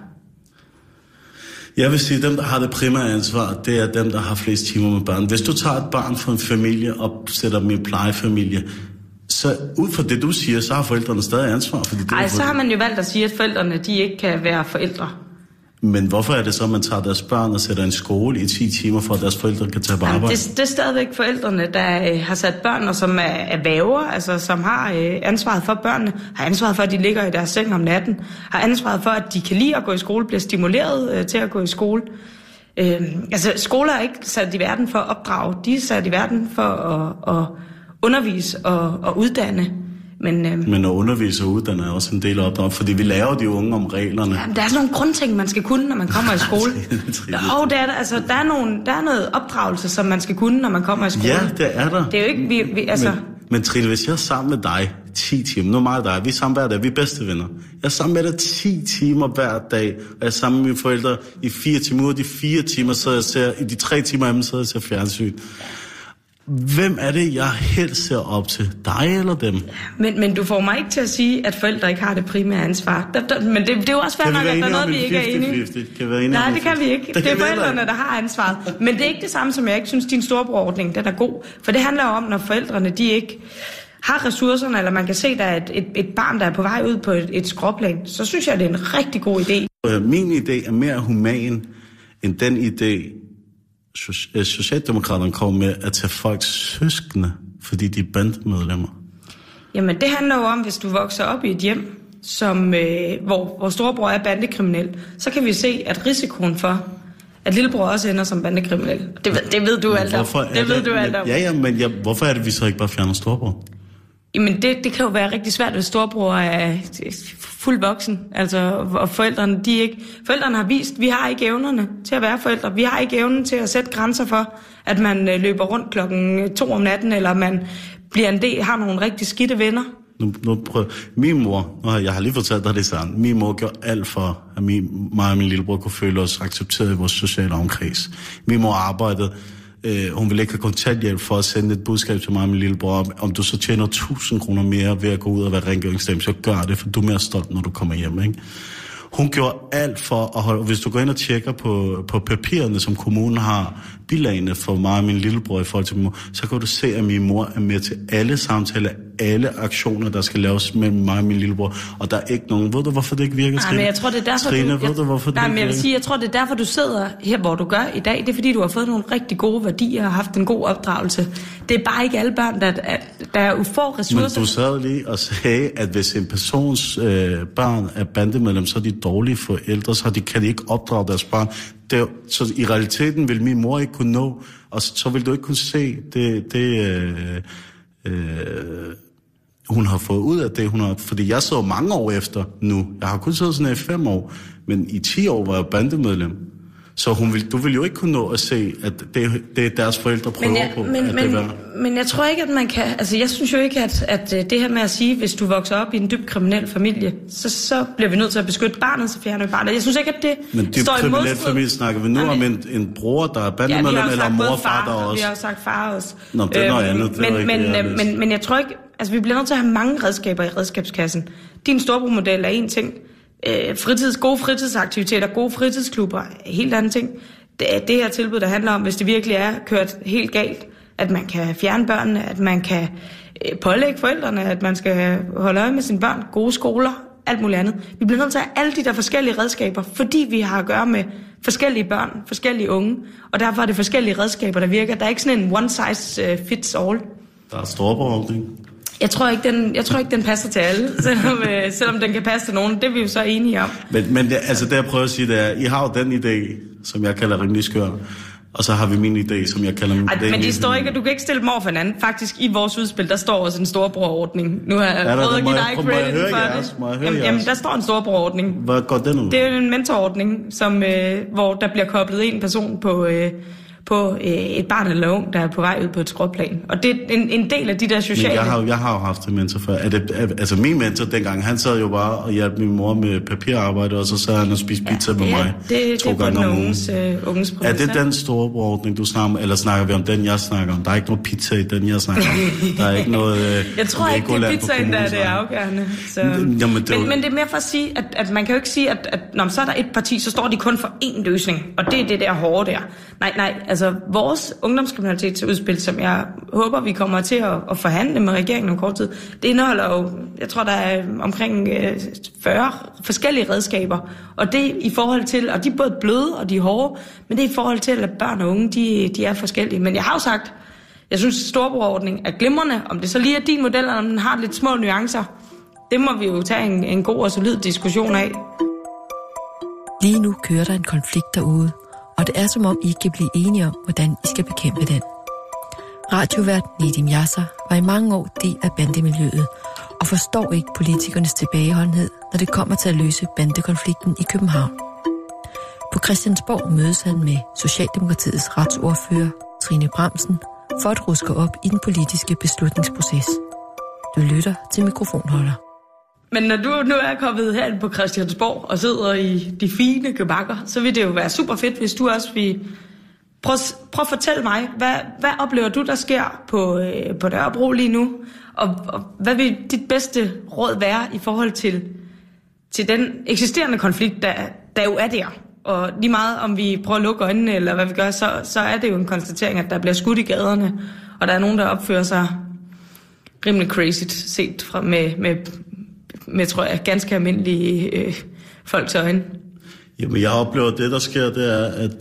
Speaker 4: Jeg vil sige, at dem, der har det primære ansvar, det er dem, der har flest timer med børn. Hvis du tager et barn fra en familie og sætter dem i en plejefamilie, så ud fra det, du siger, så har forældrene stadig ansvar.
Speaker 5: Nej, så har man jo valgt at sige, at forældrene de ikke kan være forældre.
Speaker 4: Men hvorfor er det så, at man tager deres børn og sætter en skole i ti timer, for at deres forældre kan tage på arbejde?
Speaker 5: Det, det er stadigvæk forældrene, der øh, har sat børn, og som er, er væver, altså som har øh, ansvaret for børnene, har ansvaret for, at de ligger i deres seng om natten, har ansvaret for, at de kan lide at gå i skole, bliver stimuleret øh, til at gå i skole. Øh, altså, skoler er ikke sat i verden for at opdrage, de er sat i verden for at, at undervise og, og uddanne. Men, øhm,
Speaker 4: Men at undervise og uddanne er også en del af opdrag, fordi vi lærer de unge om reglerne.
Speaker 5: Ja, der er sådan nogle grundting, man skal kunne, når man kommer i skole. Og der er, altså, der, er nogle, der er noget opdragelse, som man skal kunne, når man kommer i skole.
Speaker 4: Ja, det er der.
Speaker 5: Det er jo ikke, vi, vi, altså...
Speaker 4: Men, men Trine, hvis jeg er sammen med dig ti timer, nu er mig og dig, vi er sammen hver dag, vi er bedste venner. Jeg er sammen med dig ti timer hver dag, og jeg er sammen med mine forældre i fire timer. Ud af de fire timer, så jeg ser, i de tre timer af dem, så jeg ser fjernsyn. Hvem er det, jeg helst ser op til? Dig eller dem?
Speaker 5: Men, men du får mig ikke til at sige, at forældre ikke har det primære ansvar. Der, der, men det, det er jo også fair nok, at der er noget, vi ikke er enige.
Speaker 4: Kan vi
Speaker 5: Nej, det kan vi ikke. Det, det er forældrene, der har ansvaret. Men det er ikke det samme, som jeg ikke synes, din storebrorordning, den er god. For det handler jo om, når forældrene, de ikke har ressourcerne, eller man kan se, der er et, et, et barn, der er på vej ud på et, et skråplan, så synes jeg, det er en rigtig god idé.
Speaker 4: Min idé er mere human, end den idé, Socialdemokraterne kommer med at tage folks søskende, fordi de er bandemedlemmer.
Speaker 5: Jamen, det handler jo om, hvis du vokser op i et hjem, som, øh, hvor, hvor storebror er bandekriminel, så kan vi se, at risikoen for, at lillebror også ender som bandekriminel. Det ved, det ved du alt om. Det, det ved du alt om.
Speaker 4: Ja, ja, men ja, hvorfor er det, vi så ikke bare fjerner storebror?
Speaker 5: Jamen, det, det kan jo være rigtig svært, hvis storebror er fuld voksen. Altså, og forældrene, de ikke... Forældrene har vist, at vi har ikke evnerne til at være forældre. Vi har ikke evnen til at sætte grænser for, at man løber rundt klokken to om natten, eller man bliver en del, har nogle rigtig skidte venner.
Speaker 4: Nu, nu prøv. Min mor, nu, jeg har lige fortalt dig det sådan, min mor gjorde alt for, at min, mig og min lillebror kunne føle os accepteret i vores sociale omkreds. Min mor arbejdede... Øh, hun ville ikke have kontanthjælp for at sende et budskab til mig og min lillebror, om, om du så tjener tusind kroner mere ved at gå ud og være rengøringsdame, så gør det, for du er mere stolt, når du kommer hjem, ikke? Hun gjorde alt for at holde... Hvis du går ind og tjekker på, på papirerne, som kommunen har, bilagene for mig og min lillebror i forhold til min mor, så kan du se, at min mor er med til alle samtaler, alle aktioner, der skal laves mellem mig og min lillebror. Og der er ikke nogen... Ved du, hvorfor det ikke virker, Trine?
Speaker 5: Nej, men jeg tror, det er derfor,
Speaker 4: Trine,
Speaker 5: du...
Speaker 4: ved du, hvorfor
Speaker 5: nej,
Speaker 4: det
Speaker 5: men jeg vil
Speaker 4: virker?
Speaker 5: sige, jeg tror, det er derfor, du sidder her, hvor du gør i dag. Det er, fordi du har fået nogle rigtig gode værdier og haft en god opdragelse. Det er bare ikke alle børn, der, der er få ressourcer.
Speaker 4: Men du sad lige og sagde, at hvis en persons øh, barn er bandemedlem, så er de dårlige forældre, så de, kan de ikke opdrage deres barn. Det, så i realiteten vil min mor ikke kunne nå, og så, så vil du ikke kunne se det, det øh, øh, hun har fået ud af det, hun har... Fordi jeg så mange år efter nu. Jeg har kun siddet sådan her i fem år, men i ti år var jeg bandemedlem. Så hun vil, du vil jo ikke kunne nå at se, at det, det er deres forældre prøver
Speaker 5: men jeg,
Speaker 4: på.
Speaker 5: Men,
Speaker 4: at
Speaker 5: men,
Speaker 4: det var...
Speaker 5: men jeg tror ikke, at man kan... Altså, jeg synes jo ikke, at, at det her med at sige, hvis du vokser op i en dybt kriminel familie, så, så bliver vi nødt til at beskytte barnet, så fjerner vi barnet. Jeg synes ikke, at det
Speaker 4: men dybt
Speaker 5: står i modstrid.
Speaker 4: kriminel familie snakker vi nu
Speaker 5: Jamen,
Speaker 4: om en, en bror, der er bandemedlem,
Speaker 5: ja,
Speaker 4: eller mor og far,
Speaker 5: far,
Speaker 4: der også.
Speaker 5: Vi har jo sagt far også.
Speaker 4: Nå, det er noget andet. Det
Speaker 5: men,
Speaker 4: ikke,
Speaker 5: men,
Speaker 4: det
Speaker 5: men, men, men jeg tror ikke... Altså, vi bliver nødt til at have mange redskaber i redskabskassen. Din storebror-model er en ting. Øh, fritids, gode fritidsaktiviteter, gode fritidsklubber, helt anden ting. Det er det her tilbud, der handler om, hvis det virkelig er kørt helt galt, at man kan fjerne børnene, at man kan øh, pålægge forældrene, at man skal holde øje med sine børn, gode skoler, alt muligt andet. Vi bliver nødt til at have alle de der forskellige redskaber, fordi vi har at gøre med forskellige børn, forskellige unge, og derfor er det forskellige redskaber, der virker. Der er ikke sådan en one size fits all.
Speaker 4: Der er storebror-ordning.
Speaker 5: Jeg tror ikke, den, jeg tror ikke, den passer til alle, selvom, øh, selvom den kan passe til nogen. Det er vi jo så enige om.
Speaker 4: Men, men det, altså det, jeg prøver at sige, det er, I har jo den idé, som jeg kalder rimelig skør, og så har vi min idé, som jeg kalder min idé.
Speaker 5: Men de står ikke, du kan ikke stille dem over for hinanden. Faktisk i vores udspil, der står også en storebror-ordning. Nu har jeg prøvet at give dig credit for det. Jamen, jamen, der står en storebror-ordning.
Speaker 4: Hvad går den ud?
Speaker 5: Det er jo en mentorordning, som, øh, hvor der bliver koblet en person på... Øh, på øh, et barn eller ung, der er på vej ud på et skråplan. Og det er en, en del af de der sociale...
Speaker 4: Men jeg har, jeg har jo haft en mentor før. Er det, er, altså min mentor dengang, han sad jo bare og hjalp min mor med papirarbejde, og så sad han og spiste pizza ja, med mig
Speaker 5: det,
Speaker 4: to
Speaker 5: det
Speaker 4: gange om ugen.
Speaker 5: Unges, øh, unges
Speaker 4: er det den store ordning, du snakker om, eller snakker vi om den, jeg snakker om? Der er ikke noget pizza i den, jeg snakker om. Der er ikke noget... Øh,
Speaker 5: jeg tror ikke, det er pizzaen, der er det afgørende. Så. Jamen, det men, men det er mere for at sige, at, at man kan jo ikke sige, at, at når så er der et parti, så står de kun for én løsning, og det er det der hårde der. Nej, nej, altså vores ungdomskriminalitetsudspil, som jeg håber, vi kommer til at, at forhandle med regeringen om kort tid, det indeholder jo, jeg tror, der er omkring fyrre forskellige redskaber, og det i forhold til, og de er både bløde og de er hårde, men det er i forhold til, at børn og unge, de, de er forskellige. Men jeg har jo sagt, jeg synes, at storebrorordning er glimrende, om det så lige er din model, eller om den har lidt små nuancer. Det må vi jo tage en, en god og solid diskussion af.
Speaker 1: Lige nu kører der en konflikt derude, og det er som om I ikke kan blive enige om, hvordan I skal bekæmpe den. Radiovært Nedim Yasser var i mange år del af bandemiljøet, og forstår ikke politikernes tilbageholdenhed, når det kommer til at løse bandekonflikten i København. På Christiansborg mødes han med Socialdemokratiets retsordfører, Trine Bramsen, for at ruske op i den politiske beslutningsproces. Du lytter til Mikrofonholder.
Speaker 5: Men når du nu er kommet her på Christiansborg og sidder i de fine gebakker, så vil det jo være super fedt, hvis du også vil... Prøv, prøv at fortælle mig, hvad, hvad oplever du, der sker på, øh, på Nørrebro lige nu? Og, og hvad vil dit bedste råd være i forhold til, til den eksisterende konflikt, der, der jo er der? Og lige meget om vi prøver at lukke øjnene, eller hvad vi gør, så, så er det jo en konstatering, at der bliver skudt i gaderne, og der er nogen, der opfører sig rimelig crazy set fra, med... med med, tror jeg, ganske almindelige øh, folks øjne.
Speaker 4: Jamen, jeg oplever, at det, der sker, det er, at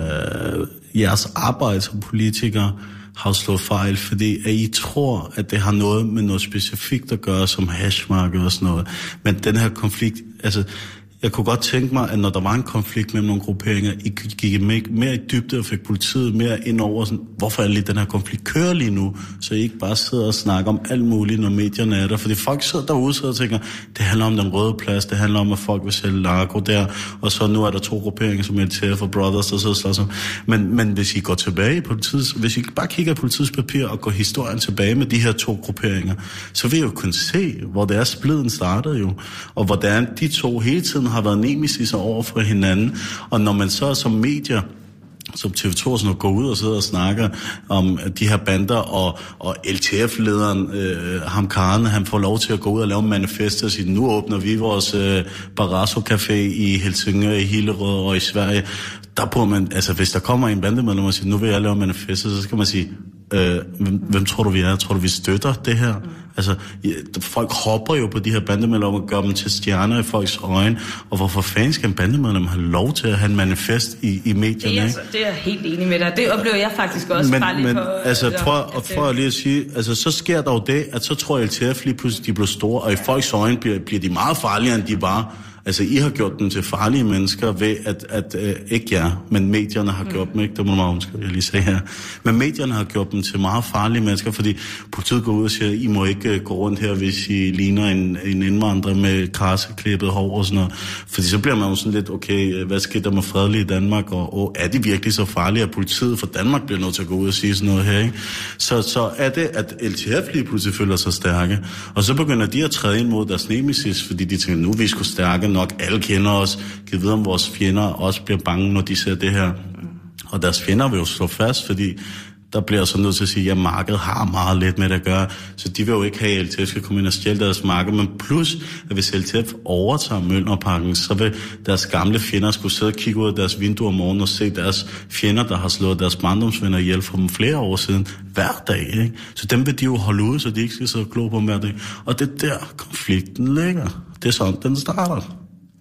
Speaker 4: øh, jeres arbejde som politikere har slået fejl, fordi at I tror, at det har noget med noget specifikt at gøre, som hashmarked og sådan noget. Men den her konflikt, altså... Jeg kunne godt tænke mig, at når der var en konflikt mellem nogle grupperinger, I gik mere i dybde og fik politiet mere ind over, sådan, hvorfor er lige den her konflikt kører lige nu, så I ikke bare sidder og snakker om alt muligt, når medierne er der. Fordi folk sidder derude sidder og tænker, det handler om den røde plads, det handler om, at folk vil sælge narko der, og så nu er der to grupperinger, som L T F og Brothers, der sidder og slås om. Men, men hvis I går tilbage i politiets, hvis I bare kigger i politiets papir og går historien tilbage med de her to grupperinger, så vil I jo kunne se, hvor det er spliden startede jo, og hvordan de to hele tiden har været nemesis over for hinanden, og når man så som medier, som T V to sådan går ud og sidder og snakker om de her bander, og, og L T F-lederen, øh, ham Karne, han får lov til at gå ud og lave manifester og sige, nu åbner vi vores øh, Barrasso Café i Helsingør, i Hillerød og i Sverige. Der burde man, altså hvis der kommer en bandemedlem og siger, nu vil jeg lave manifester, så skal man sige, Øh, hvem, hvem tror du vi er? Tror du vi støtter det her? Mm. Altså ja, folk hopper jo på de her bandemedlemmer og gør dem til stjerner i folks øjne, og hvorfor fanden skal en bandemedlem have lov til at have en manifest i, i medierne?
Speaker 5: Det er, altså, det er jeg helt enig med dig. Det oplever jeg faktisk også.
Speaker 4: Men,
Speaker 5: men
Speaker 4: for, altså prøv, at, prøv at lige at sige, altså så sker der jo det, at så tror jeg L T F lige pludselig de bliver store, og i folks øjne bliver, bliver de meget farligere end de var. Altså, I har gjort dem til farlige mennesker ved, at, at øh, ikke jer, men medierne har gjort dem, ikke? Det må du meget undskylde, jeg lige sige her. Men medierne har gjort dem til meget farlige mennesker, fordi politiet går ud og siger, I må ikke gå rundt her, hvis I ligner en, en indvandrer med karseklippet hår og sådan noget. Fordi så bliver man jo sådan lidt, okay, hvad sker der med fredelige i Danmark, og, og er de virkelig så farlige, at politiet for Danmark bliver nødt til at gå ud og sige sådan noget her, ikke? Så, så er det, at L T F lige pludselig føler sig stærke, og så begynder de at træde ind mod deres nemesis, fordi de tænker, nu er vi sgu stærke nok, alle kender os, kan vide om vores fjender også bliver bange, når de ser det her. Og deres fjender vil jo slå fast, fordi der bliver jeg så nødt til at sige, at markedet har meget lidt med det at gøre, så de vil jo ikke have, at L T F skal komme ind og stjæle deres marked, men plus, at hvis L T F overtager Mjølnerparken, så vil deres gamle fjender skulle sidde og kigge ud af deres vinduer om morgenen og se deres fjender, der har slået deres barndomsvenner ihjel for dem flere år siden, hver dag, ikke? Så dem vil de jo holde ude, så de ikke skal sidde og glo på dem hver dag. Og det er der, konflikten ligger. Det er sådan, den starter.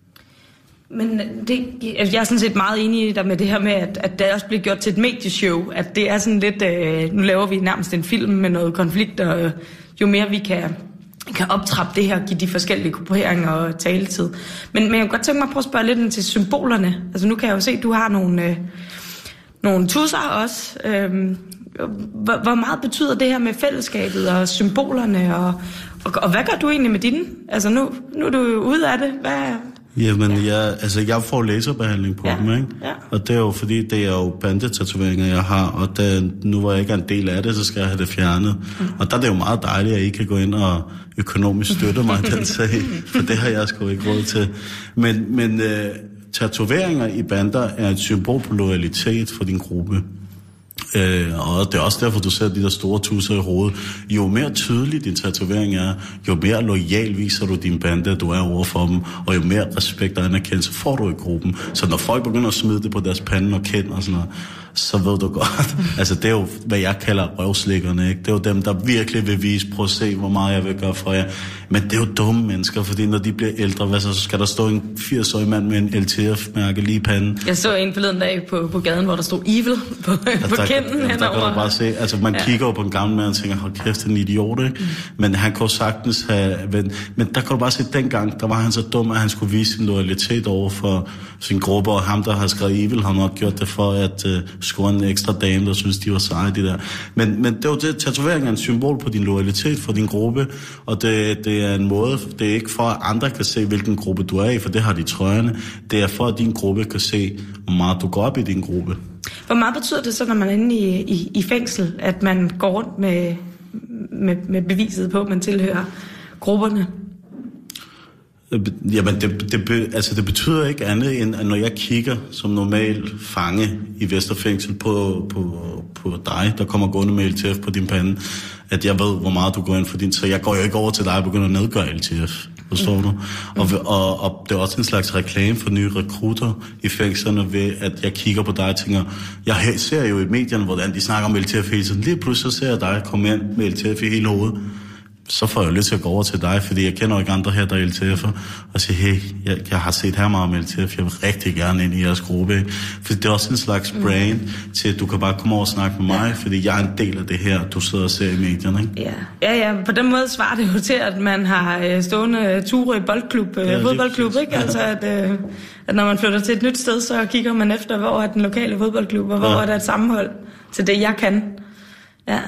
Speaker 5: Men det, jeg er sådan set meget enig i dig med det her med, at, at det også bliver gjort til et medieshow. At det er sådan lidt, øh, nu laver vi nærmest en film med noget konflikt, og øh, jo mere vi kan, kan optrappe det her, give de forskellige grupperinger og taletid. Men, men jeg kunne godt tænke mig at prøve at spørge lidt ind til symbolerne. Altså nu kan jeg jo se, at du har nogle, øh, nogle tusser også. Øh, hvor, hvor meget betyder det her med fællesskabet og symbolerne, og, og, og hvad gør du egentlig med dine? Altså nu, nu er du ude af det. Hvad
Speaker 4: Jamen, ja. jeg, altså, jeg får laserbehandling på ja. dem, ikke? Ja. Og det er jo fordi, det er jo bandetatoveringer, jeg har, og det, nu hvor jeg ikke er en del af det, så skal jeg have det fjernet. Mm. Og der er det jo meget dejligt, at I kan gå ind og økonomisk støtte mig i den sag, for det har jeg sgu ikke råd til. Men, men uh, tatoveringer i bander er et symbol på loyalitet for din gruppe. Øh, og det er også derfor, du ser de der store tusser i hovedet. Jo mere tydelig din tatovering er, jo mere loyal viser du din bande, at du er over for dem, og jo mere respekt og anerkendelse får du i gruppen. Så når folk begynder at smide det på deres pande og kend og sådan noget, så ved du godt. Altså det er jo, hvad jeg kalder røvslikkerne, ikke? Det er jo dem, der virkelig vil vise, prøv at se, hvor meget jeg vil gøre for jer. Men det er jo dumme mennesker, fordi når de bliver ældre, hvad så, så skal der stå en firs-årig mand med en L T F-mærke lige i panden. Jeg
Speaker 5: så en forleden dag på, på gaden, hvor der stod Evil på, ja, på
Speaker 4: der,
Speaker 5: kinden
Speaker 4: ja,
Speaker 5: henover.
Speaker 4: Der kan du bare se, altså man ja. kigger jo på en gammel mand og tænker, hold kæft, en idiot, ikke? Mm. Men han kunne sagtens have, men, men der kan du bare se, dengang, der var han så dum, at han skulle vise sin loyalitet over for sin gruppe, og ham, der har skrevet Evil, har nok gjort det for at uh, score en ekstra dame, der synes, de var seje, de der. Men, men det er jo det, tatovering er en symbol på din loyalitet for din gruppe, og det, det er en måde, det er ikke for, at andre kan se, hvilken gruppe du er i, for det har de trøjerne. Det er for, at din gruppe kan se, hvor meget du går op i din gruppe.
Speaker 5: Hvor meget betyder det så, når man er inde i, i, i fængsel, at man går rundt med, med, med beviset på, at man tilhører grupperne?
Speaker 4: Jamen, det, det, altså det betyder ikke andet, end at når jeg kigger som normal fange i Vesterfængsel på, på, på dig, der kommer gående med L T F på din pande, at jeg ved, hvor meget du går ind for din. Så jeg går jo ikke over til dig og begynder at nedgøre L T F. Forstår mm. du? Og, og, og det er også en slags reklame for nye rekrutter i fængslerne ved, at jeg kigger på dig og tænker, jeg ser jo i medierne, hvordan de snakker om L T F hele tiden. Lige pludselig så ser jeg dig komme ind med L T F i hele hovedet. Så får jeg lyst til at gå over til dig, fordi jeg kender jo ikke andre her, der er L T F'er, og sige, hey, jeg, jeg har set her meget om L T F, jeg vil rigtig gerne ind i jeres gruppe. For det er også en slags brain mm. til, at du kan bare komme over og snakke med mig, ja. Fordi jeg er en del af det her, du sidder og ser i medierne, ikke?
Speaker 5: Ja, ja, ja. På den måde svarer det jo til, at man har stående ture i boldklub, ja, fodboldklub, ikke? Altså, at, at når man flytter til et nyt sted, så kigger man efter, hvor er den lokale fodboldklub, og hvor ja. er der et sammenhold til det, jeg kan. Ja.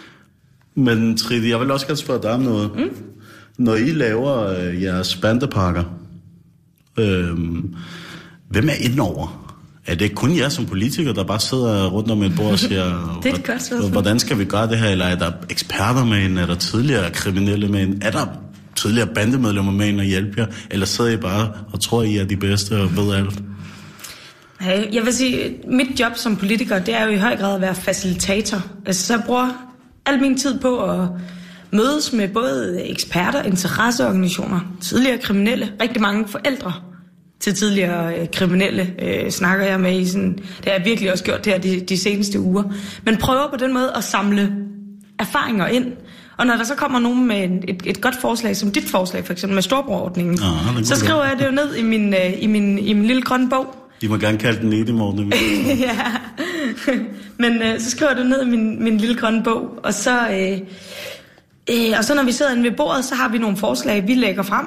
Speaker 4: Men Tridi, jeg vil også gerne spørge dig om noget. Mm. Når I laver øh, jeres bandepakker, øh, hvem er indenover? Er det kun jer som politikere, der bare sidder rundt om et bord og siger,
Speaker 5: det er et godt spørgsmål.
Speaker 4: Hvordan skal vi gøre det her? Eller er der eksperter med en? Er der tidligere kriminelle med en? Er der tidligere bandemedlemmer med en og hjælpe jer? Eller sidder I bare og tror, I er de bedste og ved alt?
Speaker 5: Jeg vil sige, mit job som politiker, det er jo i høj grad at være facilitator. Altså, så jeg bruger al min tid på at mødes med både eksperter, interesseorganisationer, tidligere kriminelle, rigtig mange forældre til tidligere øh, kriminelle øh, snakker jeg med i sådan, det har jeg virkelig også gjort det her de, de seneste uger. Men prøver på den måde at samle erfaringer ind. Og når der så kommer nogen med en, et, et godt forslag, som dit forslag for eksempel med storbrorordningen, ja, så skriver jeg det jo ned i min, øh, i min, i min lille grønne bog.
Speaker 4: De må gerne kalde den Nedimorgen.
Speaker 5: Ja, men øh, så skriver du ned i min, min lille grønne bog, og så, øh, øh, og så når vi sidder inde ved bordet, så har vi nogle forslag, vi lægger frem.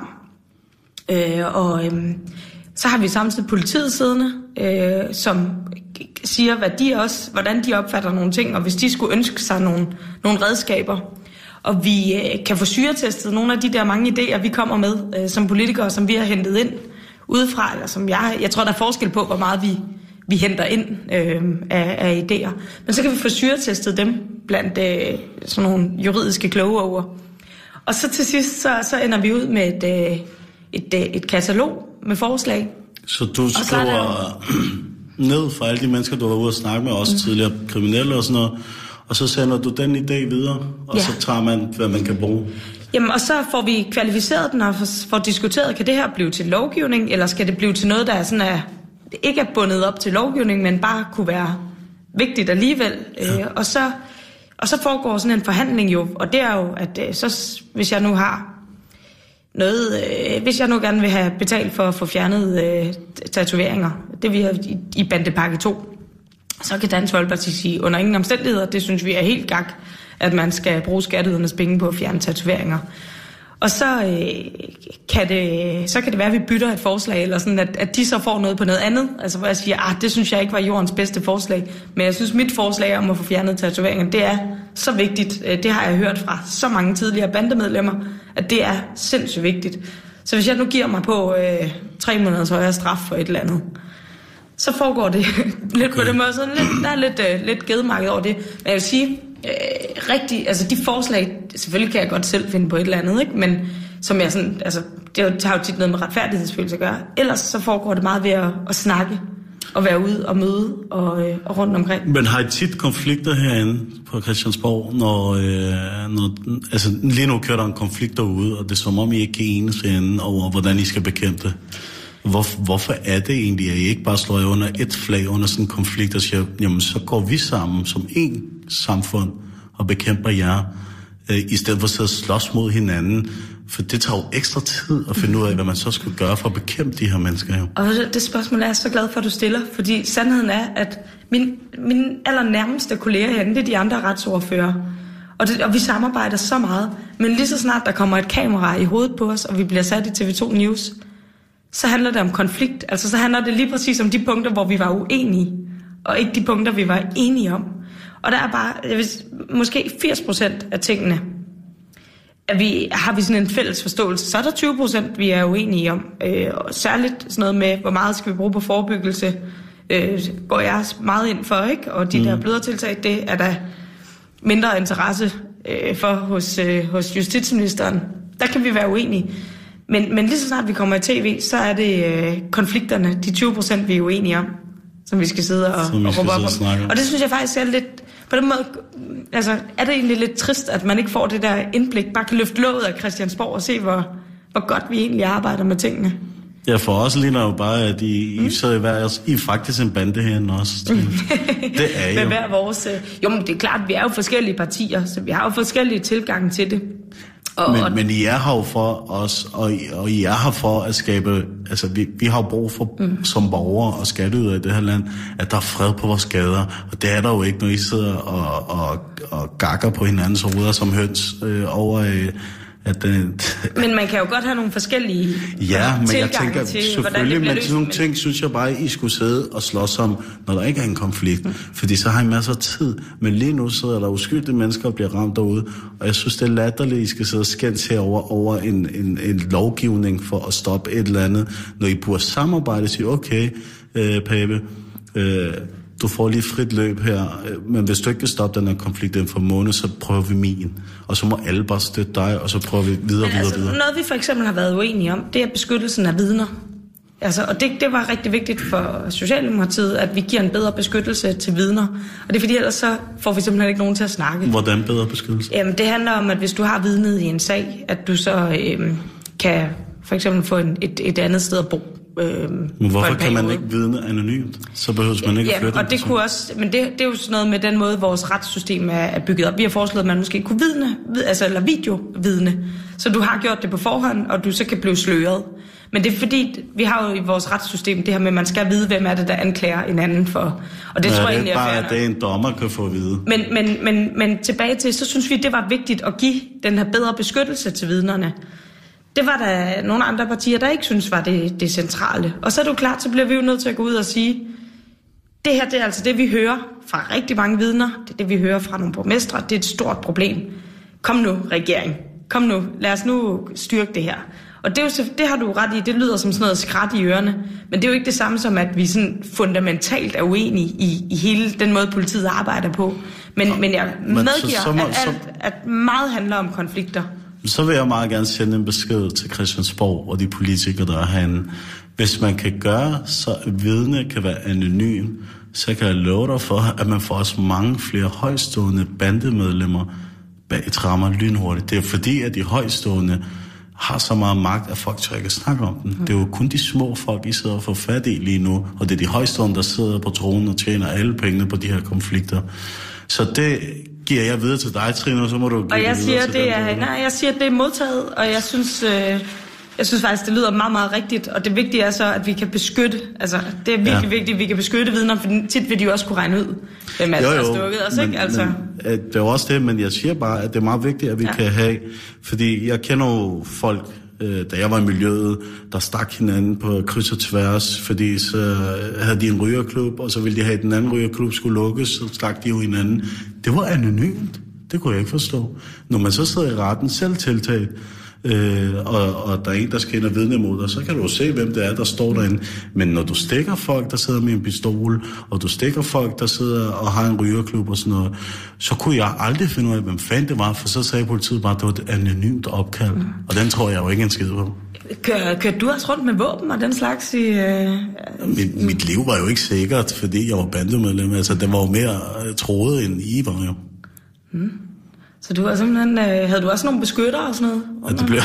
Speaker 5: Øh, og øh, så har vi samtidig politiet siddende, øh, som siger, hvad de også, hvordan de opfatter nogle ting, og hvis de skulle ønske sig nogle, nogle redskaber. Og vi øh, kan få syretestet nogle af de der mange idéer, vi kommer med øh, som politikere, som vi har hentet ind udefra, eller som jeg, jeg tror, der er forskel på, hvor meget vi, vi henter ind øh, af, af idéer. Men så kan vi få syretestet dem blandt øh, sådan nogle juridiske kloge over. Og så til sidst, så, så ender vi ud med et, øh, et, øh, et katalog med forslag.
Speaker 4: Så du skriver ned for alle de mennesker, du har været ude at snakke med, også mm. tidligere kriminelle og sådan noget, og så sender du den idé videre, og ja. så tager man, hvad man kan bruge.
Speaker 5: Jamen, og så får vi kvalificeret den og får diskuteret, kan det her blive til lovgivning, eller skal det blive til noget, der er sådan er, ikke er bundet op til lovgivning, men bare kunne være vigtigt alligevel. Ja. Øh, og, så, og så foregår sådan en forhandling jo, og det er jo, at så, hvis jeg nu har noget, øh, hvis jeg nu gerne vil have betalt for at få fjernet øh, tatoveringer, det vi har i, i bandepakke to, så kan Dansk Folkeparti sige, under ingen omstændigheder, det synes vi er helt gak, at man skal bruge skatteydernes penge på at fjerne tatoveringer. Og så, øh, kan det, så kan det være, at vi bytter et forslag, eller sådan, at, at de så får noget på noget andet. Altså hvor jeg siger, at det synes jeg ikke var jordens bedste forslag, men jeg synes, mit forslag om at få fjernet tatoveringer, det er så vigtigt. Det har jeg hørt fra så mange tidligere bandemedlemmer, at det er sindssygt vigtigt. Så hvis jeg nu giver mig på øh, tre måneders højere straf for et eller andet, så foregår det lidt okay. på den måde. Så lidt, der er lidt, øh, lidt gedemarked over det. Men jeg vil sige, øh, rigtig, altså de forslag, selvfølgelig kan jeg godt selv finde på et eller andet, ikke? Men som jeg sådan, altså, det har jo tit noget med retfærdighedsfølelse at gøre. Ellers så foregår det meget ved at, at snakke og være ude og møde og, øh, og rundt omkring.
Speaker 4: Men har I tit konflikter herinde på Christiansborg, når, øh, når altså lige nu kører der en konflikt derude, og det er som om I ikke kan enes herinde over, hvordan I skal bekæmpe det? Hvor, hvorfor er det egentlig, at I ikke bare slår jer under et flag under sådan en konflikt og siger, jamen så går vi sammen som en samfund og bekæmper jer, øh, i stedet for at sidde og slås mod hinanden? For det tager jo ekstra tid at finde ud af, hvad man så skulle gøre for at bekæmpe de her mennesker. Jo.
Speaker 5: Og det spørgsmål er jeg så glad for, at du stiller, fordi sandheden er, at min, min allernærmeste kolleger herinde, det er de andre retsordfører. Og, det, og vi samarbejder så meget, men lige så snart der kommer et kamera i hovedet på os, og vi bliver sat i T V to News, så handler det om konflikt. Altså så handler det lige præcis om de punkter, hvor vi var uenige, og ikke de punkter, vi var enige om. Og der er bare, jeg vil, måske firs procent af tingene, at vi, har vi sådan en fælles forståelse. Så er der tyve procent, vi er uenige om. Øh, og særligt sådan noget med, hvor meget skal vi bruge på forebyggelse, øh, går jeg meget ind for, ikke? Og de mm. der blødertiltag, det er der mindre interesse øh, for hos, øh, hos justitsministeren. Der kan vi være uenige. Men, men lige så snart vi kommer i tv, så er det øh, konflikterne, de tyve procent, vi er uenige om, som vi skal sidde og, og råbe op om. Og det synes jeg faktisk er lidt, på den måde, altså er det egentlig lidt trist, at man ikke får det der indblik, bare kan løfte låget af Christiansborg og se, hvor, hvor godt vi egentlig arbejder med tingene. Ja,
Speaker 4: for os ligner jo bare, at I, mm. I, så er, I er faktisk en bande herinde også. Det er jo.
Speaker 5: Med hver vores, jo, men det er klart, vi er jo forskellige partier, så vi har jo forskellige tilgange til det.
Speaker 4: Og, men, og, men I er her for os, og I, og I er her for at skabe, altså vi, vi har brug for, mm. som borgere og skatteydere i det her land, at der er fred på vores gader, og det er der jo ikke, når I sidder og, og, og gakker på hinandens hoveder som høns øh, over... Øh, At, øh,
Speaker 5: men man kan jo godt have nogle forskellige
Speaker 4: ja, men jeg tænker
Speaker 5: til,
Speaker 4: selvfølgelig, men sådan nogle ting synes jeg bare, I skulle sidde og slås om, når der ikke er en konflikt. Mm. Fordi så har I masser af tid. Men lige nu sidder der uskyldige mennesker og bliver ramt derude. Og jeg synes, det er latterligt, I skal sidde og skændes herover over en, en, en lovgivning for at stoppe et eller andet. Når I burde samarbejde og sige, okay, øh, Pape, øh, du får lige frit løb her, men hvis du ikke kan stoppe den her konflikt inden for en måned, så prøver vi min. Og så må alle bare støtte dig, og så prøver vi videre, videre,
Speaker 5: altså,
Speaker 4: videre.
Speaker 5: Noget vi for eksempel har været uenige om, det er beskyttelsen af vidner. Altså, og det, det var rigtig vigtigt for Socialdemokratiet, at vi giver en bedre beskyttelse til vidner. Og det er fordi, ellers så får vi simpelthen ikke nogen til at snakke.
Speaker 4: Hvordan bedre beskyttelse?
Speaker 5: Jamen, det handler om, at hvis du har vidnet i en sag, at du så øhm, kan for eksempel få en, et, et andet sted at bo. Øhm,
Speaker 4: men hvorfor kan man ikke vidne anonymt? Så behøver man ikke
Speaker 5: ja,
Speaker 4: at flytte.
Speaker 5: Og det kunne også, men det, det er jo sådan noget med den måde, vores retssystem er, er bygget op. Vi har foreslået, at man måske kunne vidne, altså eller videovidne, så du har gjort det på forhånd, og du så kan blive sløret. Men det er fordi, vi har jo i vores retssystem det her med, at man skal vide, hvem er det, der anklager en anden for. Og det
Speaker 4: ja,
Speaker 5: tror jeg
Speaker 4: det
Speaker 5: egentlig
Speaker 4: er bare,
Speaker 5: er
Speaker 4: at det er en dommer kan få at vide.
Speaker 5: Men, men, men, men tilbage til, så synes vi, det var vigtigt at give den her bedre beskyttelse til vidnerne. Det var der nogle andre partier, der ikke synes var det, det centrale. Og så er det jo klart, så bliver vi jo nødt til at gå ud og sige, det her det er altså det, vi hører fra rigtig mange vidner. Det er det, vi hører fra nogle borgmestre. Det er et stort problem. Kom nu, regering. Kom nu, lad os nu styrke det her. Og det, er jo, det har du ret i, det lyder som sådan noget skrat i ørerne. Men det er jo ikke det samme som, at vi sådan fundamentalt er uenige i, i hele den måde, politiet arbejder på. Men, ja, men jeg men medgiver, så, så må, at, at, at meget handler om konflikter.
Speaker 4: Så vil jeg meget gerne sende en besked til Christiansborg og de politikere, der er herinde. Hvis man kan gøre, så vidne kan være anonym, så kan jeg love dig for, at man får også mange flere højstående bandemedlemmer bag trammer lynhurtigt. Det er fordi, at de højstående har så meget magt, at folk tør ikke snakke om den. Mm. Det er jo kun de små folk, I sidder og får fat i lige nu, og det er de højstående, der sidder på tronen og tjener alle pengene på de her konflikter. Så det giver jeg videre til dig, Trine, og så må du give
Speaker 5: og jeg
Speaker 4: det
Speaker 5: siger,
Speaker 4: til
Speaker 5: det er,
Speaker 4: den,
Speaker 5: nej, jeg siger, at det er modtaget, og jeg synes, øh, jeg synes faktisk, det lyder meget, meget rigtigt, og det vigtige er så, at vi kan beskytte, altså det er virkelig ja. vigtigt, at vi kan beskytte vidner, for tit vil de jo også kunne regne ud, hvem altså er stukket os,
Speaker 4: men,
Speaker 5: ikke? Altså.
Speaker 4: Men, det er jo også det, men jeg siger bare, at det er meget vigtigt, at vi ja. kan have, fordi jeg kender jo folk, da jeg var i miljøet, der stak hinanden på kryds og tværs, fordi så havde de en rygerklub, og så ville de have, at den anden rygerklub skulle lukkes, så stak de jo hinanden. Det var anonymt. Det kunne jeg ikke forstå. Når man så sidder i retten selv tiltaget, øh, og, og der er en, der skal ind og vidne imod dig, så kan du jo se, hvem det er, der står derinde. Men når du stikker folk, der sidder med en pistol, og du stikker folk, der sidder og har en rygerklub og sådan noget, så kunne jeg aldrig finde ud af, hvem fanden det var, for så sagde politiet bare, at det var et anonymt opkald. Mm. Og den tror jeg jo ikke en skid på.
Speaker 5: Kører, kører du også rundt med våben og den slags i... Øh...
Speaker 4: Mit, mit liv var jo ikke sikkert, fordi jeg var bandemedlem. Altså, det var jo mere troet, end I var jo.
Speaker 5: Mm. Så du var simpelthen, øh, havde du også nogle beskyttere og sådan noget?
Speaker 4: Ja, det bliver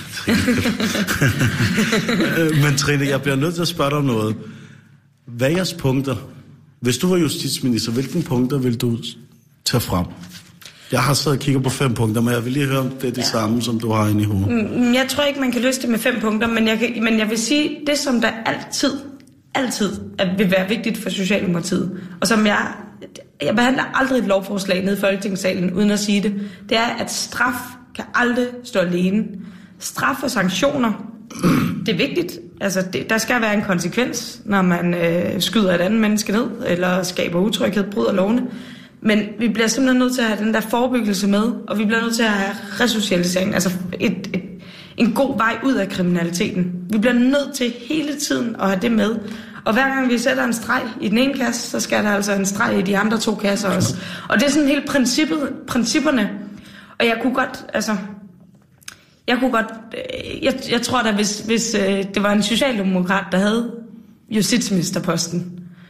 Speaker 4: Men Trine, jeg bliver nødt til at spørge dig om noget. Hvad er jeres punkter? Hvis du var justitsminister, hvilke punkter vil du tage frem? Jeg har siddet og kigget på fem punkter, men jeg vil lige høre, om det er det ja. samme, som du har inde i hovedet.
Speaker 5: Jeg tror ikke, man kan løse det med fem punkter, men jeg, kan, men jeg vil sige, det som der altid, altid vil være vigtigt for Socialdemokratiet, og som jeg... Jeg behandler aldrig et lovforslag nede i Folketingssalen uden at sige det. Det er, at straf kan aldrig stå alene. Straf og sanktioner, det er vigtigt. Altså, det, der skal være en konsekvens, når man øh, skyder et andet menneske ned, eller skaber utryghed, bryder lovene. Men vi bliver simpelthen nødt til at have den der forebyggelse med, og vi bliver nødt til at have resocialisering, altså et, et, en god vej ud af kriminaliteten. Vi bliver nødt til hele tiden at have det med. Og hver gang vi sætter en streg i den ene kasse, så skal der altså en streg i de andre to kasser også. Og det er sådan helt princippet, principperne. Og jeg kunne godt, altså... Jeg kunne godt... Jeg, jeg tror da, hvis, hvis øh, det var en socialdemokrat, der havde justitsministerposten,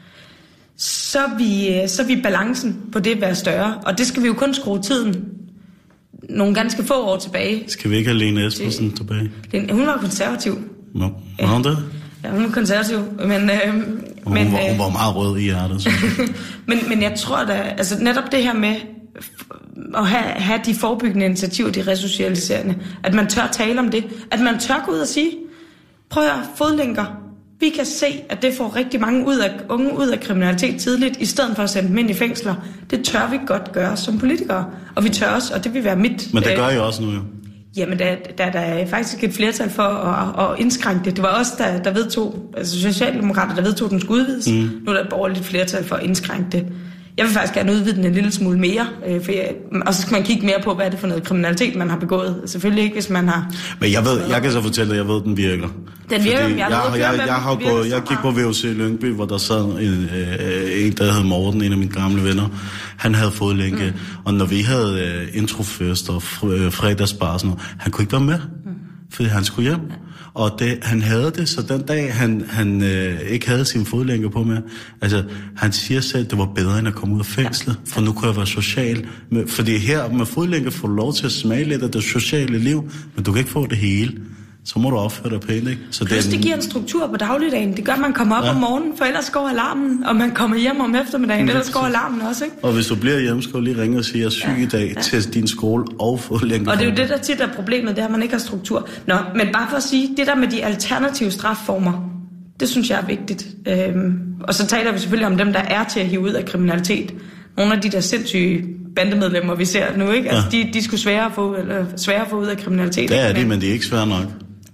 Speaker 5: så vi, så vi balancen på det være større. Og det skal vi jo kun skrue tiden nogle ganske få år tilbage.
Speaker 4: Skal vi ikke have Lene Espersen det, tilbage?
Speaker 5: Hun var konservativ.
Speaker 4: Nå, var hun det?
Speaker 5: Ja, hun er konservativ, men... Øh,
Speaker 4: hun,
Speaker 5: men
Speaker 4: var, hun var meget rød i hjertet, synes jeg.
Speaker 5: men, men jeg tror da, altså netop det her med at have, have de forebyggende initiativer, de resocialiserende, at man tør tale om det, at man tør gå ud og sige, prøv at fodlænker, vi kan se, at det får rigtig mange ud af, unge ud af kriminalitet tidligt, i stedet for at sende dem ind i fængsler. Det tør vi godt gøre som politikere, og vi tør også, og det vil være mit...
Speaker 4: Men det gør jo også nu, jo.
Speaker 5: Jamen, der, der, der er faktisk et flertal for at, at indskrænke det. Det var også der, der vedtog, altså Socialdemokrater, der vedtog, den skulle udvides. Mm. Nu er der et borgerligt flertal for at indskrænke det. Jeg vil faktisk gerne udvide den en lille smule mere, øh, for jeg, og så skal man kigge mere på, hvad er det for noget kriminalitet, man har begået. Selvfølgelig ikke, hvis man har...
Speaker 4: Men jeg ved, jeg kan så fortælle, at jeg ved, at den virker.
Speaker 5: Den virker,
Speaker 4: jeg,
Speaker 5: jeg,
Speaker 4: jeg, jeg, jeg, jeg har gået, jeg gik på V U C Lyngby, hvor der sad en, øh, en der hed Morten, en af mine gamle venner. Han havde fået længe, mm. og når vi havde øh, introfest og fredagsbar og sådan noget, han kunne ikke være med, mm. fordi han skulle hjem. Ja. Og det, han havde det, så den dag, han, han øh, ikke havde sin fodlænke på mere, altså, han siger selv, at det var bedre, end at komme ud af fængslet, ja. For nu kunne jeg være social. Med, fordi her med fodlænke får du lov til at smage lidt af det sociale liv, men du kan ikke få det hele. Så må du opføre dig pænt, ikke? Så
Speaker 5: Plus det giver en struktur på dagligdagen. Det gør, at man kommer op ja. om morgenen, for ellers går alarmen, og man kommer hjem om eftermiddagen, ellers går alarmen også, ikke?
Speaker 4: Og hvis du bliver hjemme, skal du lige ringe og sige, at jeg er syg ja. i dag ja. til din skole og fodlænke.
Speaker 5: Og det er jo det, der tit er problemet, det er, at man ikke har struktur. Nå, men bare for at sige, det der med de alternative strafformer, det synes jeg er vigtigt. Øhm, og så taler vi selvfølgelig om dem, der er til at hive ud af kriminalitet. Nogle af de der sindssyge bandemedlemmer, vi ser nu, ikke? Altså, ja. de, de skulle svære at få, eller svære at få ud af kriminalitet.
Speaker 4: Det er de, men det er ikke svære nok.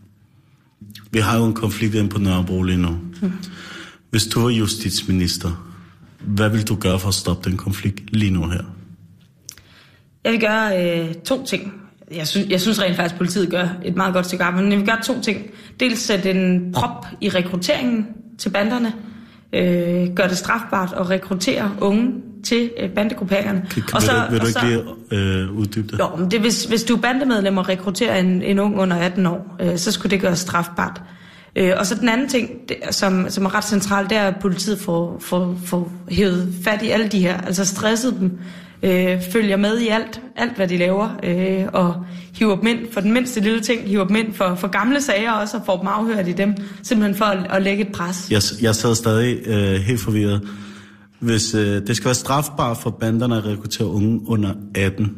Speaker 4: Vi har jo en konflikt inde på Nørrebro lige nu. Mm. Hvis du var justitsminister, hvad vil du gøre for at stoppe den konflikt lige nu her?
Speaker 5: Jeg vil gøre øh, to ting. Jeg synes, jeg synes rent faktisk, at politiet gør et meget godt stykke arbejde, men jeg vil gøre to ting. Dels sætte en prop i rekrutteringen til banderne. Øh, gør det strafbart at rekruttere unge til øh, bandegrupperinger.
Speaker 4: Og så, vil du, vil du ikke lige øh, uddybe det?
Speaker 5: Jo, men det, hvis, hvis du er bandemedlem og rekrutterer en, en ung under atten år, øh, så skulle det gøres strafbart. Øh, og så den anden ting, det, som, som er ret central, det er, at politiet får, får, får hævet fat i alle de her, altså stresset dem, øh, følger med i alt, alt hvad de laver, øh, og hiver dem ind for den mindste lille ting, hiver dem ind for, for gamle sager også, og får dem afhørt i dem, simpelthen for at, at lægge et pres.
Speaker 4: Jeg, jeg sad stadig øh, helt forvirret. Hvis øh, det skal være strafbart for banderne at rekruttere unge under atten,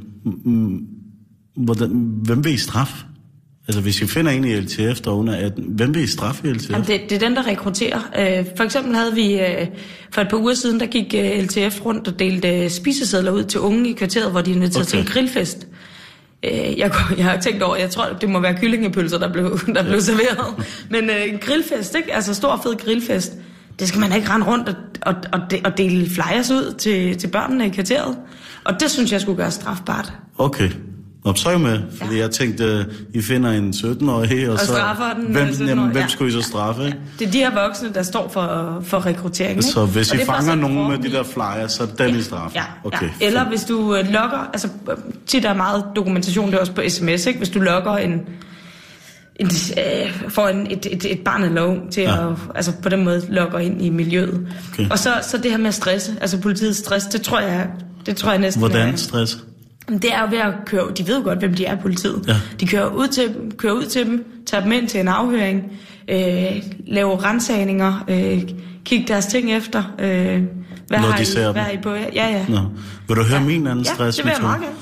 Speaker 4: hvordan, hvem vil I straffe? Altså, hvis I finder en i L T F, der under atten, hvem vil I straffe i L T F?
Speaker 5: Jamen, det, det er den, der rekrutterer. Øh, for eksempel havde vi øh, for et par uger siden, der gik øh, L T F rundt og delte øh, spisesedler ud til unge i kvarteret, hvor de inviterede okay. til en grillfest. Øh, jeg, jeg har tænkt over, jeg tror, det må være kyllingepølser, der blev, der blev serveret. Men øh, en grillfest, ikke? Altså stor fed grillfest. Det skal man ikke rende rundt og, og, og, og dele flyers ud til, til børnene i kvarteret. Og det synes jeg skulle gøre strafbart.
Speaker 4: Okay. Nå, så er jeg med, fordi ja. jeg tænkte, I finder en sytten-årig, og, og så
Speaker 5: den,
Speaker 4: hvem, jamen, hvem
Speaker 5: ja.
Speaker 4: skulle I så straffe? Ikke?
Speaker 5: Det er de her voksne, der står for, for rekruttering.
Speaker 4: Så
Speaker 5: ikke?
Speaker 4: hvis I fanger nogen med de der flyers, så er det dem, I straffer?
Speaker 5: Ja,
Speaker 4: okay.
Speaker 5: ja. Eller hvis du uh, logger, altså tit er meget dokumentation, det er også på sms, ikke? Hvis du logger en, en øh, får en, et, et, et barn eller ung til ja. at, altså på den måde logger ind i miljøet. Okay. Og så, så det her med at stresse, altså politiets stress, det tror jeg, det tror jeg næsten
Speaker 4: Hvordan
Speaker 5: er,
Speaker 4: stress?
Speaker 5: Det er jo ved at køre, de ved jo godt, hvem de er, politiet. Ja. De kører ud til dem, kører ud til dem, tager dem ind til en afhøring, øh, laver ransagninger, øh, kigge deres ting efter. Øh, hvad
Speaker 4: Når
Speaker 5: har
Speaker 4: de
Speaker 5: I,
Speaker 4: ser
Speaker 5: hvad
Speaker 4: dem?
Speaker 5: I på? Ja, ja.
Speaker 4: Nå. Vil du høre
Speaker 5: ja.
Speaker 4: min anden
Speaker 5: ja,
Speaker 4: stress?
Speaker 5: Ja, det vil jeg meget gerne.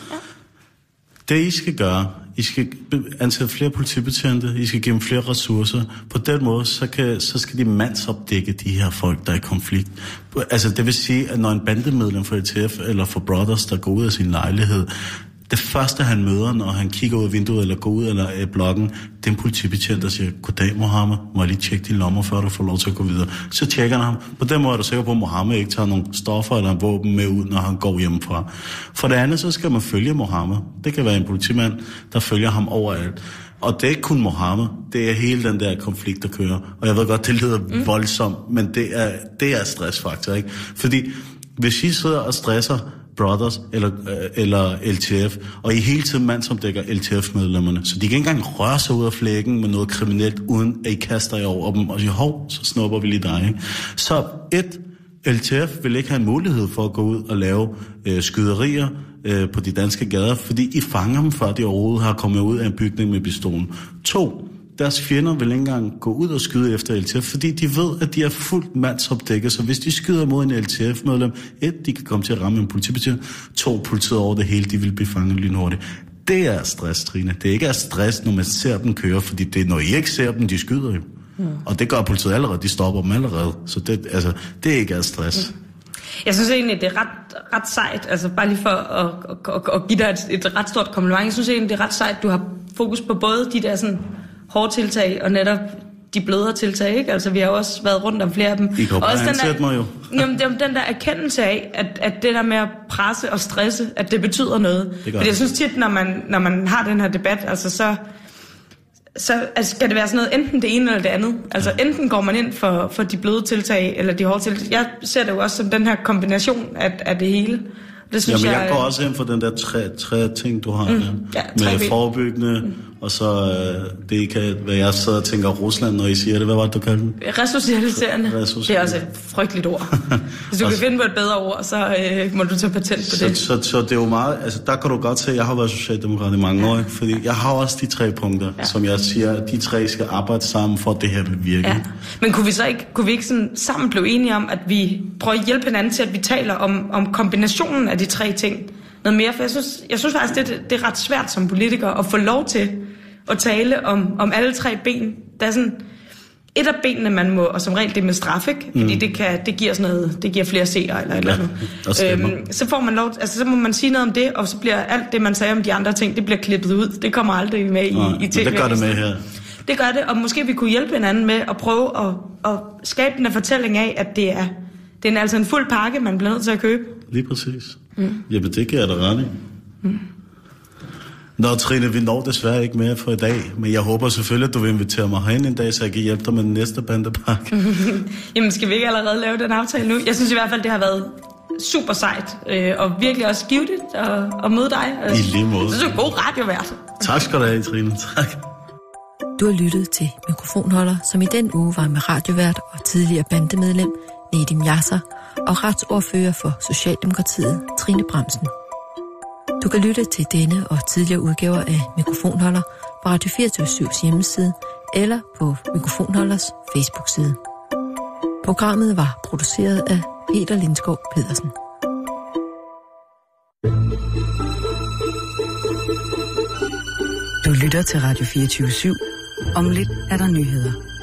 Speaker 5: Ja.
Speaker 4: Det I skal gøre, I skal ansætte flere politibetjente, I skal give dem flere ressourcer. På den måde, så, kan, så skal de mandsopdække de her folk, der er i konflikt. Altså det vil sige, at når en bandemedlem for L T F eller for Brothers, der går ud af sin lejlighed, det første han møder, når han kigger ud af vinduet eller går ud eller af blokken, det er en politibetjent, der siger, goddag Mohammed, må jeg lige tjekke dine lommer, før du får lov til at gå videre. Så tjekker han ham. På den måde er du sikker på, at Mohammed ikke tager nogle stoffer eller en våben med ud, når han går hjemmefra. For det andet, så skal man følge Mohammed. Det kan være en politimand, der følger ham overalt. Og det er ikke kun Mohammed, det er hele den der konflikt, der kører. Og jeg ved godt, det lyder mm. voldsomt, men det er, det er stressfaktor, ikke? Fordi hvis I sidder og stresser Brothers eller, eller L T F, og I hele tiden mandsomdækker L T F-medlemmerne, så de kan ikke engang røre sig ud af flækken med noget kriminelt, uden at I kaster jer over dem, og siger, hov, så snupper vi lige dig, ikke? Så et, L T F vil ikke have en mulighed for at gå ud og lave øh, skyderier øh, på de danske gader, fordi I fanger dem, før de overhovedet har kommet ud af en bygning med pistolen. To, deres fjender vil ikke engang gå ud og skyde efter L T F, fordi de ved, at de er fuldt mandsopdækket. Så hvis de skyder mod en L T F-medlem, et, de kan komme til at ramme en politibetjent, to, politiet over det hele, de vil blive fanget lynhurtigt. Det er stress, Trine. Det er ikke stress, når man ser dem køre, fordi det er, når I ikke ser dem, de skyder jo. Mm. Og det gør politiet allerede, de stopper dem allerede. Så det, altså, det er ikke stress. Mm.
Speaker 5: Jeg synes egentlig, det er ret, ret sejt, altså bare lige for at, at, at, at give dig et, et ret stort kompliment. Jeg synes egentlig, det er ret sejt, du har fokus på både de der sådan hårde tiltag og netop de blødere tiltag, ikke? Altså, vi har også været rundt om flere af dem.
Speaker 4: I kan bare ansætte mig jo.
Speaker 5: Jamen, den der erkendelse af, at, at det der med at presse og stresse, at det betyder noget. Det Fordi jeg synes tit, når man, når man har den her debat, altså så, så altså, skal det være sådan noget, enten det ene eller det andet. Altså, ja. Enten går man ind for, for de bløde tiltag, eller de hårde tiltag. Jeg ser det jo også som den her kombination af, af det hele. Det synes
Speaker 4: Jamen, jeg,
Speaker 5: jeg
Speaker 4: går også ind for den der tre, tre ting, du har.
Speaker 5: Mm, ja,
Speaker 4: med forebyggende, mm. og så øh, det kan, hvad jeg sidder og tænker Rusland, når I siger det. Hvad var det, du kaldte den?
Speaker 5: Resocialiserende. Det er også et frygteligt ord. Hvis du kan finde på et bedre ord, så øh, må du tage patent på
Speaker 4: så,
Speaker 5: det.
Speaker 4: Så, så, så det er jo meget, altså der kan du godt se, at jeg har været socialdemokrat i mange ja. år, ikke? Fordi jeg har også de tre punkter, ja. som jeg siger, at de tre skal arbejde sammen for, at det her vil virke. Ja.
Speaker 5: Men kunne vi så ikke, kunne vi ikke sådan sammen blive enige om, at vi prøver at hjælpe hinanden til, at vi taler om, om kombinationen af de tre ting noget mere? For jeg synes, jeg synes faktisk, det, det er ret svært som politiker at få lov til at tale om, om alle tre ben. Der er sådan et af benene, man må, og som regel det med straf, ikke? Fordi mm. det, kan, det giver sådan noget, det giver flere seere eller et ja, eller andet. Øhm, så får man lov, altså så må man sige noget om det, og så bliver alt det, man sagde om de andre ting, det bliver klippet ud. Det kommer aldrig med
Speaker 4: Nej,
Speaker 5: i, i T V.
Speaker 4: Det gør det med her.
Speaker 5: Det gør det, og måske vi kunne hjælpe hinanden med at prøve at, at skabe den fortælling af, at det er, det er altså en fuld pakke, man bliver nødt til at købe.
Speaker 4: Lige præcis. Mm. Jamen, det kan jeg da ret i. Mm. Nå, Trine, vi når desværre ikke mere for i dag, men jeg håber selvfølgelig, at du vil invitere mig hen en dag, så jeg kan hjælpe dig med den næste bandepakke.
Speaker 5: Jamen, skal vi ikke allerede lave den aftale nu? Jeg synes i hvert fald, det har været super sejt, øh, og virkelig også givetigt at, at møde dig.
Speaker 4: I lige måde.
Speaker 5: Det er en god radiovært.
Speaker 4: Tak skal du have, Trine. Tak.
Speaker 1: Du har lyttet til Mikrofonholder, som i den uge var med radiovært og tidligere bandemedlem Nedim Yasser og retsordfører for Socialdemokratiet Trine Bramsen. Du kan lytte til denne og tidligere udgaver af Mikrofonholder på Radio fireogtyve syvs hjemmeside eller på Mikrofonholders Facebook-side. Programmet var produceret af Peter Lindskov Pedersen.
Speaker 6: Du lytter til Radio fireogtyve syv. Om lidt er der nyheder.